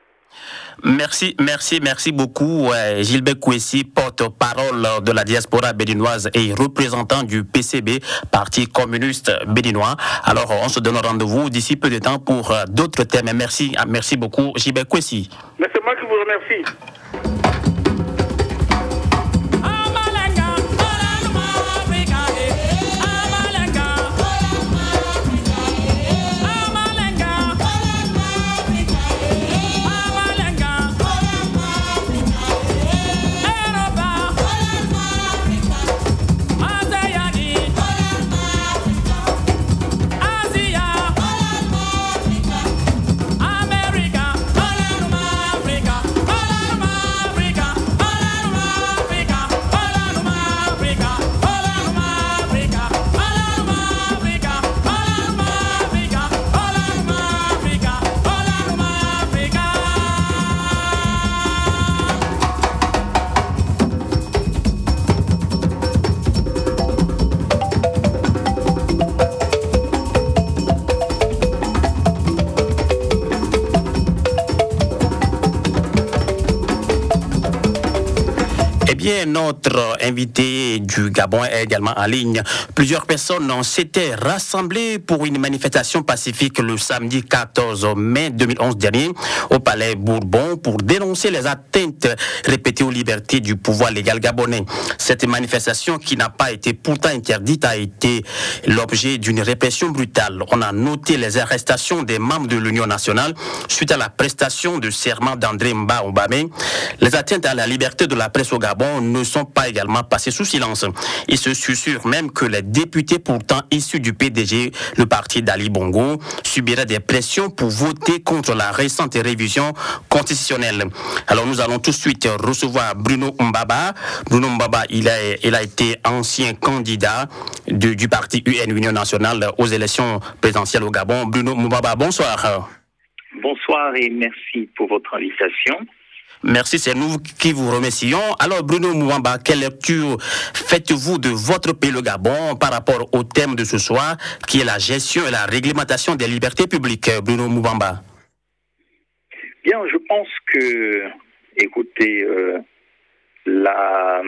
Speaker 2: Merci beaucoup, Gilbert Kouessi, porte-parole de la diaspora béninoise et représentant du PCB, Parti communiste béninois. Alors, on se donne rendez-vous d'ici peu de temps pour d'autres thèmes. Merci beaucoup, Gilbert Kouessi.
Speaker 10: Mais c'est moi qui vous remercie.
Speaker 2: Notre invité du Gabon est également en ligne. Plusieurs personnes s'étaient rassemblées pour une manifestation pacifique le samedi 14 mai 2011 dernier au Palais Bourbon pour dénoncer les atteintes répétées aux libertés du pouvoir légal gabonais. Cette manifestation, qui n'a pas été pourtant interdite, a été l'objet d'une répression brutale. On a noté les arrestations des membres de l'Union nationale suite à la prestation de serment d'André Mba Obamé. Les atteintes à la liberté de la presse au Gabon ne sont pas également passés sous silence. Il se susurre même que les députés pourtant issus du PDG, le parti d'Ali Bongo, subiraient des pressions pour voter contre la récente révision constitutionnelle. Alors nous allons tout de suite recevoir Bruno Mbaba. Bruno Mbaba, il a été ancien candidat du parti UN, Union nationale, aux élections présidentielles au Gabon. Bruno Mbaba, bonsoir.
Speaker 11: Bonsoir et merci pour votre invitation.
Speaker 2: Merci, c'est nous qui vous remercions. Alors Bruno Mbaba, quelle lecture faites-vous de votre pays, le Gabon, par rapport au thème de ce soir, qui est la gestion et la réglementation des libertés publiques, Bruno Mbaba?
Speaker 11: Bien, je pense que, écoutez, la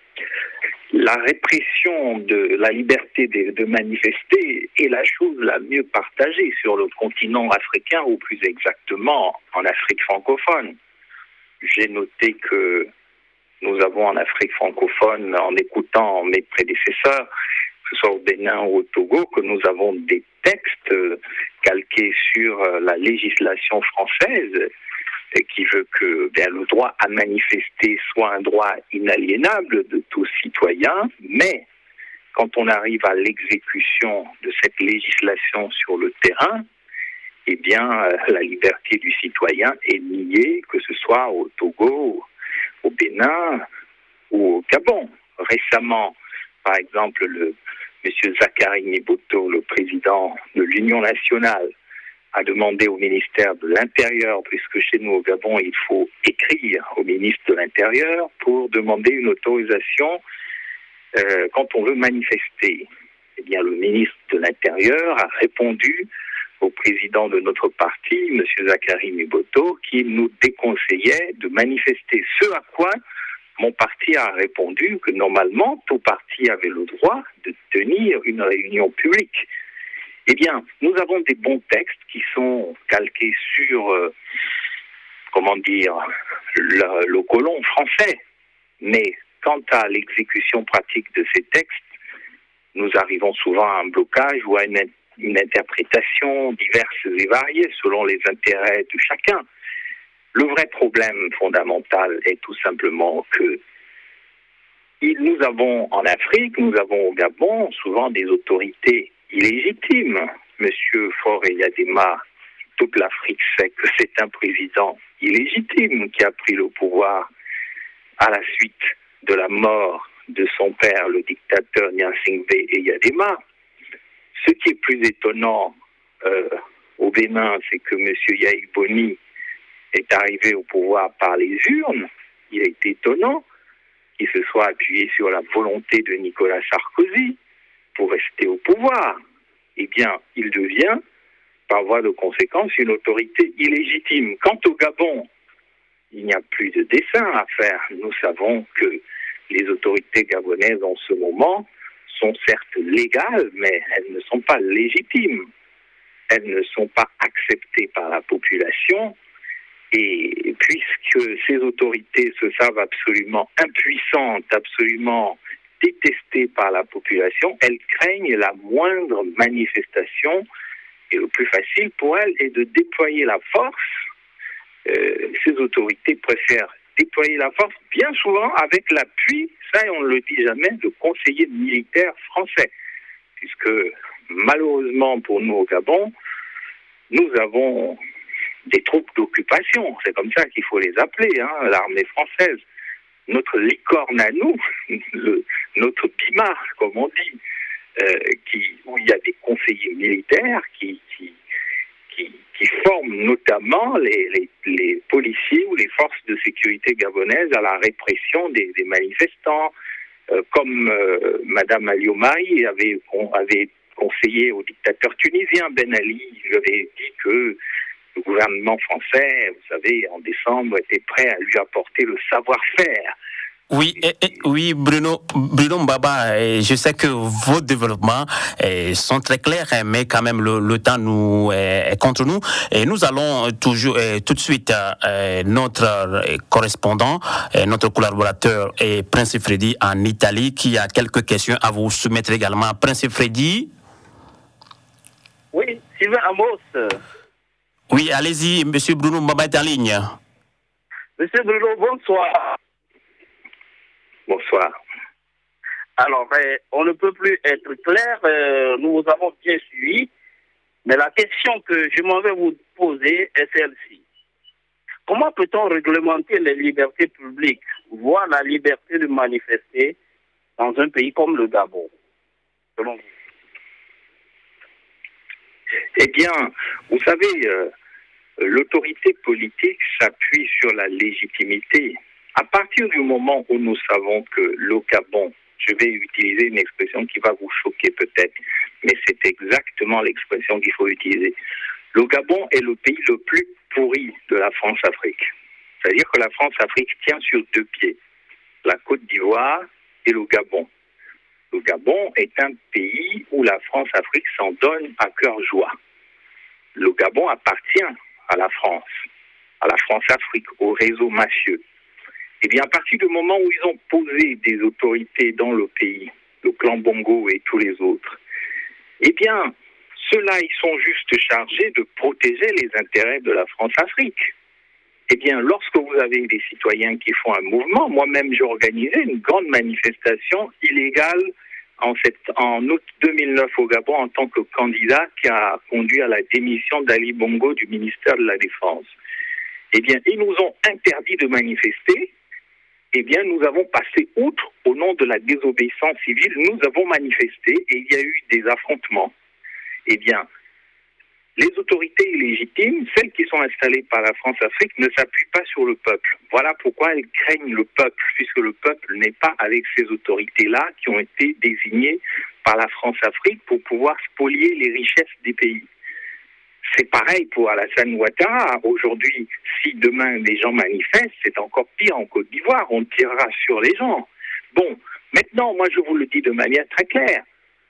Speaker 11: répression de la liberté de manifester est la chose la mieux partagée sur le continent africain, ou plus exactement en Afrique francophone. J'ai noté que nous avons en Afrique francophone, en écoutant mes prédécesseurs, que ce soit au Bénin ou au Togo, que nous avons des textes calqués sur la législation française qui veut que le droit à manifester soit un droit inaliénable de tout citoyen, mais quand on arrive à l'exécution de cette législation sur le terrain, la liberté du citoyen est niée, que ce soit au Togo, au Bénin ou au Gabon. Récemment, par exemple, M. Zakari Niboto, le président de l'Union nationale, a demandé au ministère de l'Intérieur, puisque chez nous au Gabon, il faut écrire au ministre de l'Intérieur pour demander une autorisation quand on veut manifester. Le ministre de l'Intérieur a répondu au président de notre parti, M. Zakari Niboto, qui nous déconseillait de manifester. Ce à quoi mon parti a répondu que normalement, tout parti avait le droit de tenir une réunion publique. Nous avons des bons textes qui sont calqués sur, le colon français. Mais quant à l'exécution pratique de ces textes, nous arrivons souvent à un blocage ou à une interprétation diverse et variée selon les intérêts de chacun. Le vrai problème fondamental est tout simplement que nous avons en Afrique, nous avons au Gabon souvent des autorités illégitimes. Monsieur Faure Yadema, toute l'Afrique sait que c'est un président illégitime qui a pris le pouvoir à la suite de la mort de son père, le dictateur Gnassingbé Eyadema. Ce qui est plus étonnant au Bénin, c'est que M. Yahi Boni est arrivé au pouvoir par les urnes. Il est étonnant qu'il se soit appuyé sur la volonté de Nicolas Sarkozy pour rester au pouvoir. Il devient, par voie de conséquence, une autorité illégitime. Quant au Gabon, il n'y a plus de dessein à faire. Nous savons que les autorités gabonaises en ce moment sont certes légales, mais elles ne sont pas légitimes. Elles ne sont pas acceptées par la population. Et puisque ces autorités se savent absolument impuissantes, absolument détestées par la population, elles craignent la moindre manifestation. Et le plus facile pour elles est de déployer la force. Ces autorités préfèrent déployer la force, bien souvent avec l'appui, ça on ne le dit jamais, de conseillers militaires français. Puisque malheureusement pour nous au Gabon, nous avons des troupes d'occupation, c'est comme ça qu'il faut les appeler, l'armée française. Notre licorne à nous, notre bimar, comme on dit, où il y a des conseillers militaires qui forment notamment les policiers ou les forces de sécurité gabonaises à la répression des manifestants, comme Madame Aliomari avait conseillé au dictateur tunisien Ben Ali. Il lui avait dit que le gouvernement français, vous savez, en décembre, était prêt à lui apporter le savoir-faire.
Speaker 2: Oui, Bruno Mbaba, je sais que vos développements sont très clairs, mais quand même le temps nous est contre nous. Et nous allons tout de suite notre correspondant, notre collaborateur, Prince Freddy en Italie, qui a quelques questions à vous soumettre également. Prince Freddy.
Speaker 8: Oui, Sylvain Amos.
Speaker 2: Oui, allez-y, Monsieur Bruno Mbaba est en ligne.
Speaker 8: Monsieur Bruno, bonsoir.
Speaker 11: Bonsoir.
Speaker 8: Alors, on ne peut plus être clair, nous vous avons bien suivi, mais la question que je m'en vais vous poser est celle-ci. Comment peut-on réglementer les libertés publiques, voire la liberté de manifester dans un pays comme le Gabon, selon vous?
Speaker 11: Eh bien, vous savez, l'autorité politique s'appuie sur la légitimité. À partir du moment où nous savons que le Gabon, je vais utiliser une expression qui va vous choquer peut-être, mais c'est exactement l'expression qu'il faut utiliser. Le Gabon est le pays le plus pourri de la France-Afrique. C'est-à-dire que la France-Afrique tient sur deux pieds. la Côte d'Ivoire et le Gabon. Le Gabon est un pays où la France-Afrique s'en donne à cœur joie. Le Gabon appartient à la France-Afrique, au réseau mafieux. Eh bien, à partir du moment où ils ont posé des autorités dans le pays, le clan Bongo et tous les autres, eh bien, ceux-là, ils sont juste chargés de protéger les intérêts de la France-Afrique. Eh bien, lorsque vous avez des citoyens qui font un mouvement, moi-même j'ai organisé une grande manifestation illégale en août 2009 au Gabon en tant que candidat qui a conduit à la démission d'Ali Bongo du ministère de la Défense. Eh bien, ils nous ont interdit de manifester. Eh bien, nous avons passé outre au nom de la désobéissance civile. Nous avons manifesté et il y a eu des affrontements. Eh bien, les autorités illégitimes, celles qui sont installées par la France-Afrique, ne s'appuient pas sur le peuple. Voilà pourquoi elles craignent le peuple, puisque le peuple n'est pas avec ces autorités-là qui ont été désignées par la France-Afrique pour pouvoir spolier les richesses des pays. C'est pareil pour Alassane Ouattara. Aujourd'hui, si demain les gens manifestent, c'est encore pire en Côte d'Ivoire. On tirera sur les gens. Bon, maintenant, moi je vous le dis de manière très claire.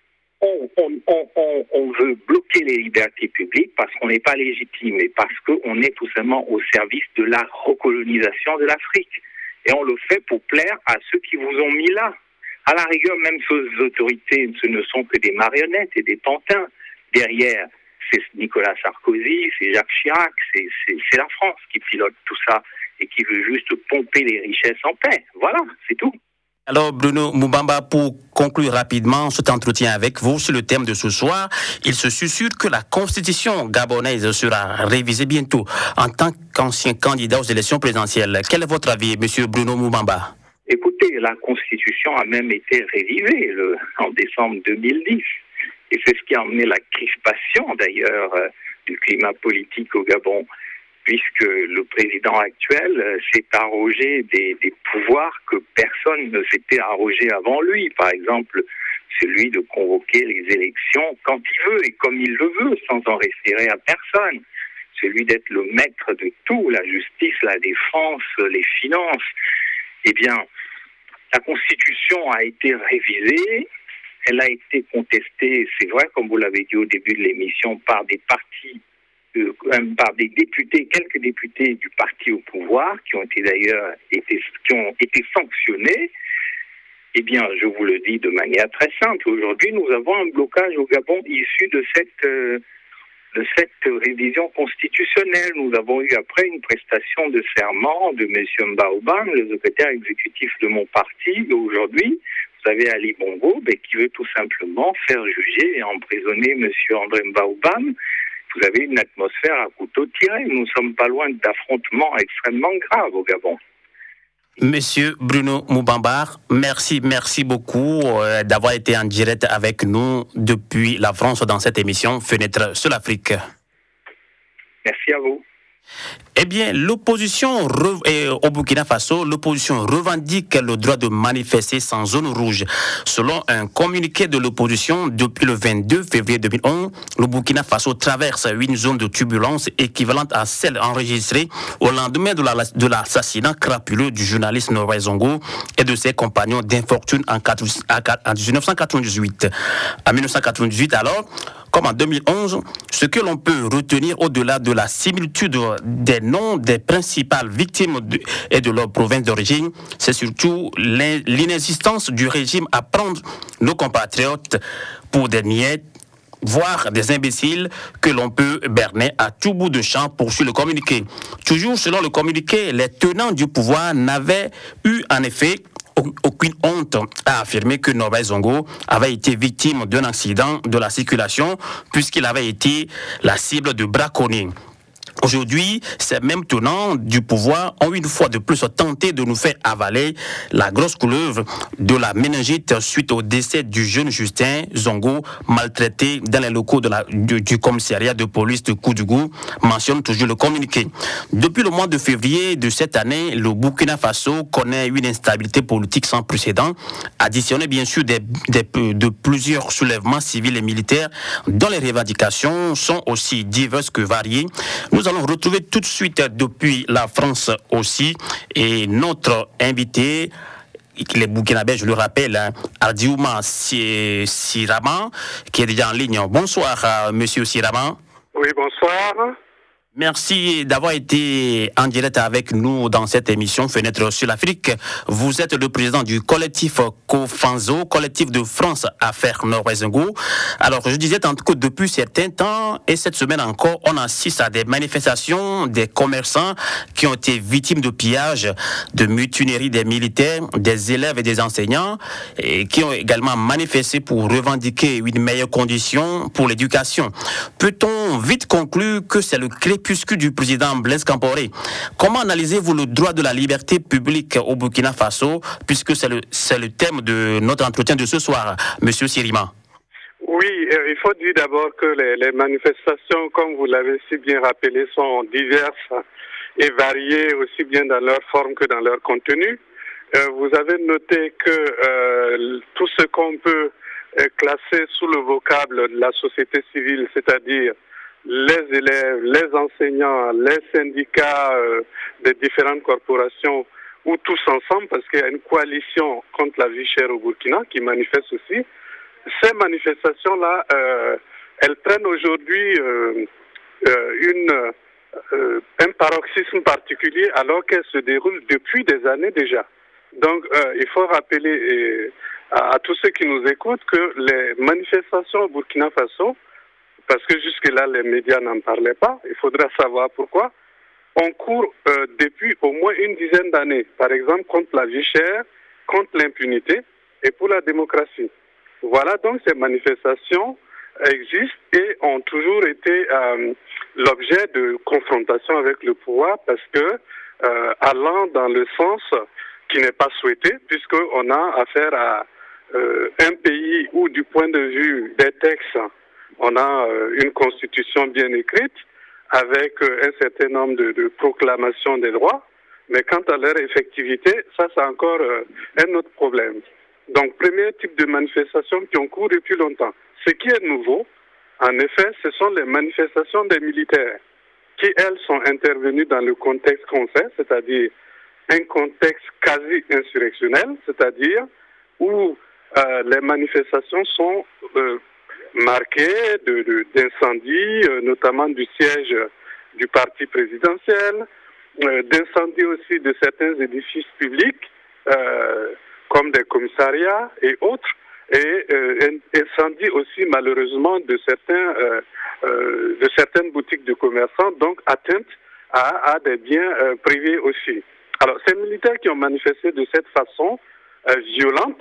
Speaker 11: On veut bloquer les libertés publiques parce qu'on n'est pas légitime et parce qu'on est tout simplement au service de la recolonisation de l'Afrique. Et on le fait pour plaire à ceux qui vous ont mis là. À la rigueur, même ces autorités, ce ne sont que des marionnettes et des pantins. Derrière, c'est Nicolas Sarkozy, c'est Jacques Chirac, c'est la France qui pilote tout ça et qui veut juste pomper les richesses en paix. Voilà, c'est tout.
Speaker 2: Alors Bruno Mubamba, pour conclure rapidement cet entretien avec vous sur le thème de ce soir, il se susurre que la constitution gabonaise sera révisée bientôt. En tant qu'ancien candidat aux élections présidentielles, quel est votre avis, monsieur Bruno Mubamba?
Speaker 11: Écoutez, la constitution a même été révisée en décembre 2010. Et c'est ce qui a amené la crispation d'ailleurs du climat politique au Gabon, puisque le président actuel s'est arrogé des pouvoirs que personne ne s'était arrogé avant lui. Par exemple, celui de convoquer les élections quand il veut et comme il le veut, sans en référer à personne. Celui d'être le maître de tout, la justice, la défense, les finances. Eh bien, la Constitution a été révisée. Elle a été contestée, c'est vrai, comme vous l'avez dit au début de l'émission, par des partis, par des députés, quelques députés du parti au pouvoir, qui ont été d'ailleurs été sanctionnés. Eh bien, je vous le dis de manière très simple. Aujourd'hui, nous avons un blocage au Gabon issu de cette révision constitutionnelle. Nous avons eu après une prestation de serment de M. Mbaoubam, le secrétaire exécutif de mon parti. Et aujourd'hui, vous avez Ali Bongo qui veut tout simplement faire juger et emprisonner M. André Mbaoubam. Vous avez une atmosphère à couteau tiré. Nous ne sommes pas loin d'affrontements extrêmement graves au Gabon.
Speaker 2: Monsieur Bruno Mubamba, merci beaucoup d'avoir été en direct avec nous depuis la France dans cette émission Fenêtre sur l'Afrique.
Speaker 11: Merci à vous.
Speaker 2: Eh bien, l'opposition au Burkina Faso, l'opposition revendique le droit de manifester sans zone rouge. Selon un communiqué de l'opposition, depuis le 22 février 2011, le Burkina Faso traverse une zone de turbulence équivalente à celle enregistrée au lendemain de l'assassinat crapuleux du journaliste Norbert Zongo et de ses compagnons d'infortune en 1998. En 1998, alors, comme en 2011, ce que l'on peut retenir au-delà de la similitude des noms des principales victimes et de leur province d'origine, c'est surtout l'inexistence du régime à prendre nos compatriotes pour des niais, voire des imbéciles que l'on peut berner à tout bout de champ, poursuit le communiqué. Toujours selon le communiqué, les tenants du pouvoir n'avaient eu en effet aucune honte à affirmer que Norbert Zongo avait été victime d'un accident de la circulation puisqu'il avait été la cible de braconniers. Aujourd'hui, ces mêmes tenants du pouvoir ont une fois de plus tenté de nous faire avaler la grosse couleuvre de la méningite suite au décès du jeune Justin Zongo, maltraité dans les locaux du commissariat de police de Koudougou, mentionne toujours le communiqué. Depuis le mois de février de cette année, le Burkina Faso connaît une instabilité politique sans précédent, additionnée bien sûr de plusieurs soulèvements civils et militaires dont les revendications sont aussi diverses que variées. Nous allons retrouver tout de suite depuis la France aussi et notre invité les Burkinabés, je le rappelle, hein, Ardiouma Siraman, qui est déjà en ligne. Bonsoir, monsieur Siraman.
Speaker 12: Oui, bonsoir.
Speaker 2: Merci d'avoir été en direct avec nous dans cette émission Fenêtre sur l'Afrique. Vous êtes le président du collectif COFANZO, collectif de France Affaires Nord-Ouest-Ngo. Alors, je disais tant que depuis certains temps, et cette semaine encore, on assiste à des manifestations des commerçants qui ont été victimes de pillages, de mutineries des militaires, des élèves et des enseignants, et qui ont également manifesté pour revendiquer une meilleure condition pour l'éducation. Peut-on vite conclure que c'est le crépuscule du président Blaise Compaoré? Comment analysez-vous le droit de la liberté publique au Burkina Faso, puisque c'est le thème de notre entretien de ce soir, monsieur Sirima?
Speaker 12: Oui, il faut dire d'abord que les manifestations, comme vous l'avez si bien rappelé, sont diverses et variées aussi bien dans leur forme que dans leur contenu. Vous avez noté que tout ce qu'on peut classer sous le vocable de la société civile, c'est-à-dire les élèves, les enseignants, les syndicats des différentes corporations, ou tous ensemble, parce qu'il y a une coalition contre la vie chère au Burkina qui manifeste aussi. Ces manifestations-là, elles prennent aujourd'hui un paroxysme particulier alors qu'elles se déroulent depuis des années déjà. Donc, il faut rappeler à tous ceux qui nous écoutent que les manifestations au Burkina Faso, parce que jusque-là, les médias n'en parlaient pas, il faudra savoir pourquoi, on court depuis au moins une dizaine d'années, par exemple contre la vie chère, contre l'impunité et pour la démocratie. Voilà, donc ces manifestations existent et ont toujours été l'objet de confrontation avec le pouvoir parce que, allant dans le sens qui n'est pas souhaité, puisqu'on a affaire à un pays où, du point de vue des textes, on a une constitution bien écrite avec un certain nombre de proclamations des droits, mais quant à leur effectivité, ça c'est encore un autre problème. Donc, premier type de manifestation qui ont cours depuis longtemps. Ce qui est nouveau, en effet, ce sont les manifestations des militaires qui, elles, sont intervenues dans le contexte qu'on sait, c'est-à-dire un contexte quasi insurrectionnel, c'est-à-dire où les manifestations sont marquées d'incendies, notamment du siège du parti présidentiel, d'incendies aussi de certains édifices publics, comme des commissariats et autres, et incendie aussi malheureusement de certaines boutiques de commerçants, donc atteinte à des biens privés aussi. Alors ces militaires qui ont manifesté de cette façon violente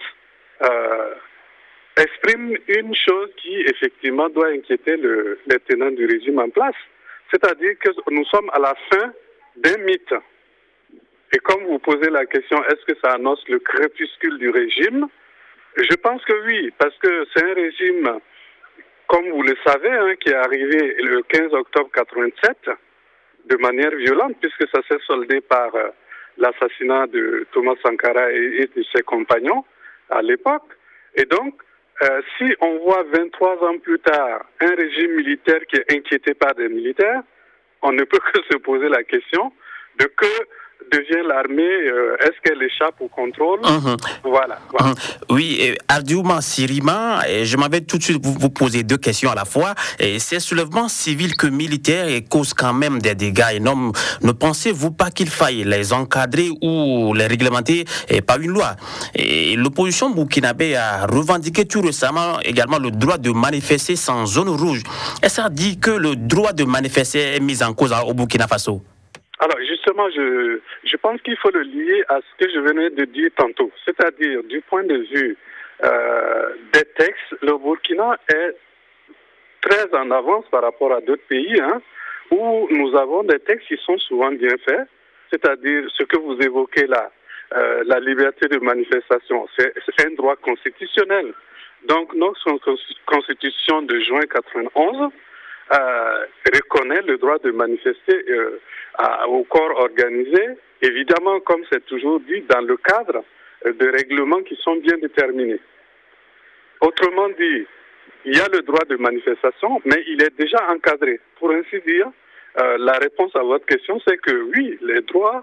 Speaker 12: expriment une chose qui effectivement doit inquiéter les tenants du régime en place, c'est-à-dire que nous sommes à la fin d'un mythe. Et comme vous posez la question, est-ce que ça annonce le crépuscule du régime? Je pense que oui, parce que c'est un régime, comme vous le savez, qui est arrivé le 15 octobre 87 de manière violente, puisque ça s'est soldé par l'assassinat de Thomas Sankara et de ses compagnons à l'époque. Et donc, si on voit 23 ans plus tard un régime militaire qui est inquiété par des militaires, on ne peut que se poser la question de que devient l'armée, est-ce qu'elle échappe au contrôle? Voilà.
Speaker 2: Oui, Ardiouma Sirima, je m'avais tout de suite vous poser deux questions à la fois. Ces soulèvements civils que militaires causent quand même des dégâts énormes. Ne pensez-vous pas qu'il faille les encadrer ou les réglementer par une loi? L'opposition burkinabé a revendiqué tout récemment également le droit de manifester sans zone rouge. Est-ce que ça dit que le droit de manifester est mis en cause au Burkina Faso?
Speaker 12: Alors justement, je pense qu'il faut le lier à ce que je venais de dire tantôt. C'est-à-dire, du point de vue des textes, le Burkina est très en avance par rapport à d'autres pays, où nous avons des textes qui sont souvent bien faits. C'est-à-dire, ce que vous évoquez là, la liberté de manifestation, c'est un droit constitutionnel. Donc, notre constitution de juin 91 reconnaît le droit de manifester au corps organisé, évidemment, comme c'est toujours dit, dans le cadre de règlements qui sont bien déterminés. Autrement dit, il y a le droit de manifestation, mais il est déjà encadré. Pour ainsi dire, la réponse à votre question, c'est que oui, les droits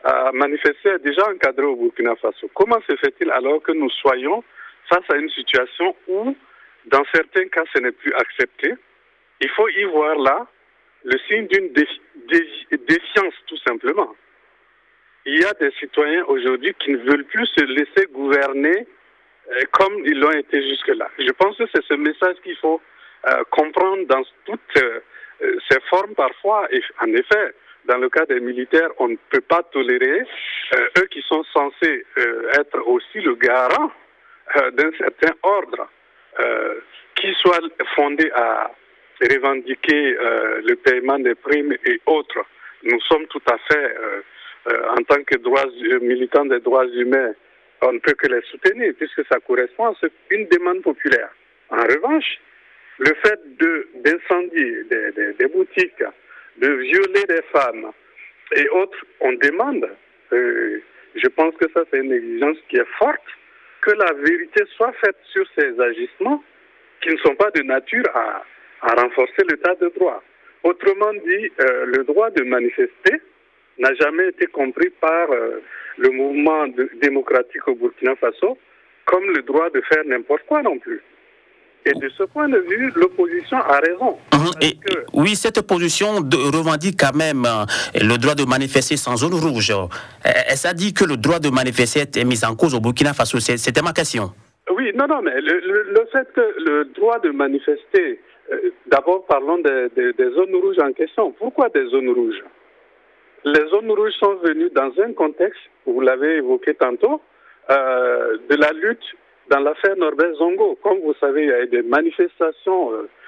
Speaker 12: à manifester est déjà encadré au Burkina Faso. Comment se fait-il alors que nous soyons face à une situation où, dans certains cas, ce n'est plus accepté? Il faut y voir là le signe d'une défiance, tout simplement. Il y a des citoyens aujourd'hui qui ne veulent plus se laisser gouverner comme ils l'ont été jusque-là. Je pense que c'est ce message qu'il faut comprendre dans toutes ces formes parfois. Et en effet, dans le cas des militaires, on ne peut pas tolérer eux qui sont censés être aussi le garant d'un certain ordre qui soit fondé à revendiquer le paiement des primes et autres. Nous sommes tout à fait, en tant que militants des droits humains, on ne peut que les soutenir puisque ça correspond à une demande populaire. En revanche, le fait d'incendier des boutiques, de violer des femmes et autres, on demande, je pense que ça c'est une exigence qui est forte, que la vérité soit faite sur ces agissements qui ne sont pas de nature à renforcer l'état de droit. Autrement dit, le droit de manifester n'a jamais été compris par le mouvement démocratique au Burkina Faso comme le droit de faire n'importe quoi non plus. Et de ce point de vue, l'opposition a raison.
Speaker 2: Oui, cette opposition revendique quand même le droit de manifester sans zone rouge. Elle s'est dit que le droit de manifester est mis en cause au Burkina Faso. C'était ma question.
Speaker 12: Oui, non, mais le fait que le droit de manifester, d'abord parlons des zones rouges en question. Pourquoi des zones rouges? Les zones rouges sont venues dans un contexte, vous l'avez évoqué tantôt, de la lutte dans l'affaire Norbert Zongo. Comme vous savez, il y a eu des manifestations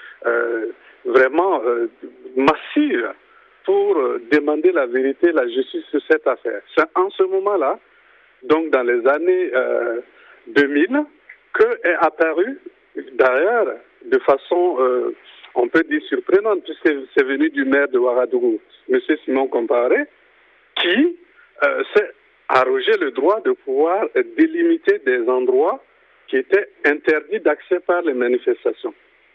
Speaker 12: vraiment massives pour demander la vérité, la justice sur cette affaire. C'est en ce moment-là, donc dans les années 2000, que est apparu, d'ailleurs, de façon, on peut dire surprenante, puisque c'est venu du maire de Ouagadougou, M. Simon Comparé, qui s'est arrogé le droit de pouvoir délimiter des endroits qui étaient interdits d'accès par les manifestations.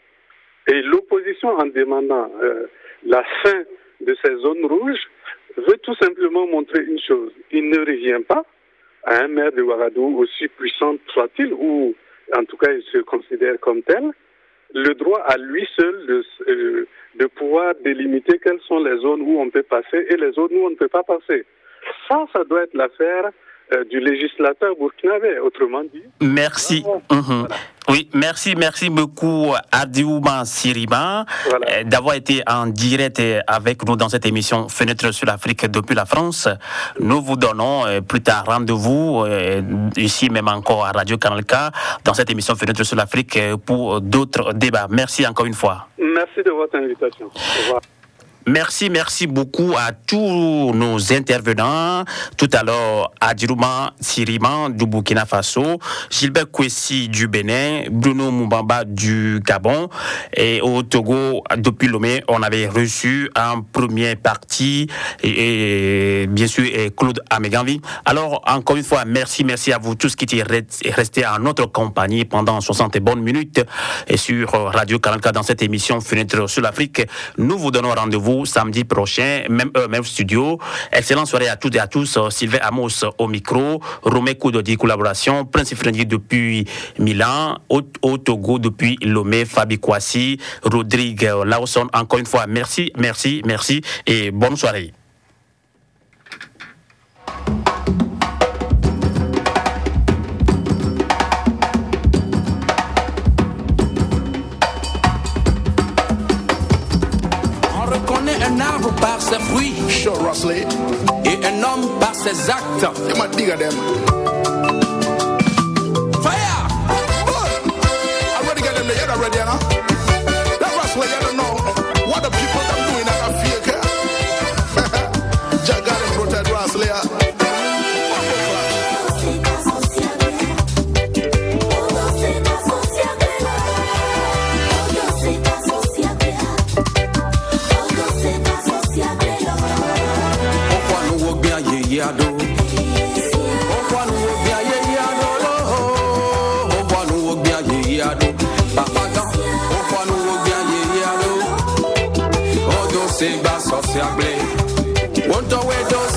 Speaker 12: Et l'opposition, en demandant la fin de ces zones rouges, veut tout simplement montrer une chose. Il ne revient pas à un maire de Ouagadougou, aussi puissant soit-il, ou en tout cas il se considère comme tel, le droit à lui seul de pouvoir délimiter quelles sont les zones où on peut passer et les zones où on ne peut pas passer. Ça doit être l'affaire du législateur burkinabé, autrement dit.
Speaker 2: Merci. Voilà. Oui, merci beaucoup Adiouma Sirima d'avoir été en direct avec nous dans cette émission Fenêtre sur l'Afrique depuis la France. Nous vous donnons plus tard rendez-vous ici même encore à Radio Canal K dans cette émission Fenêtre sur l'Afrique pour d'autres débats. Merci encore une fois.
Speaker 12: Merci de votre invitation. Au revoir.
Speaker 2: Merci beaucoup à tous nos intervenants. Tout à l'heure, Adjirouma Sirima du Burkina Faso, Gilbert Kwesi du Bénin, Bruno Mumbamba du Gabon et au Togo, depuis Lomé, on avait reçu en première partie et bien sûr Claude Ameganvi. Alors, encore une fois, merci à vous tous qui étaient restés en notre compagnie pendant 60 bonnes minutes et sur Radio Canal K dans cette émission Fenêtre sur l'Afrique. Nous vous donnons rendez-vous samedi prochain, même heure, même studio. Excellente soirée à toutes et à tous. Sylvain Amos au micro, Romé Koudodi collaboration, Prince Frendy depuis Milan, au Togo depuis Lomé, Fabi Kwasi, Rodrigue Lawson. Encore une fois, merci et bonne soirée.
Speaker 6: Un arbre par ses fruits et un homme par ses actes.
Speaker 5: Fire! Already got them there, you're ready, huh? That rustler, you don't know what the people are doing out of fear. Jaga and protect rustler.
Speaker 6: Won't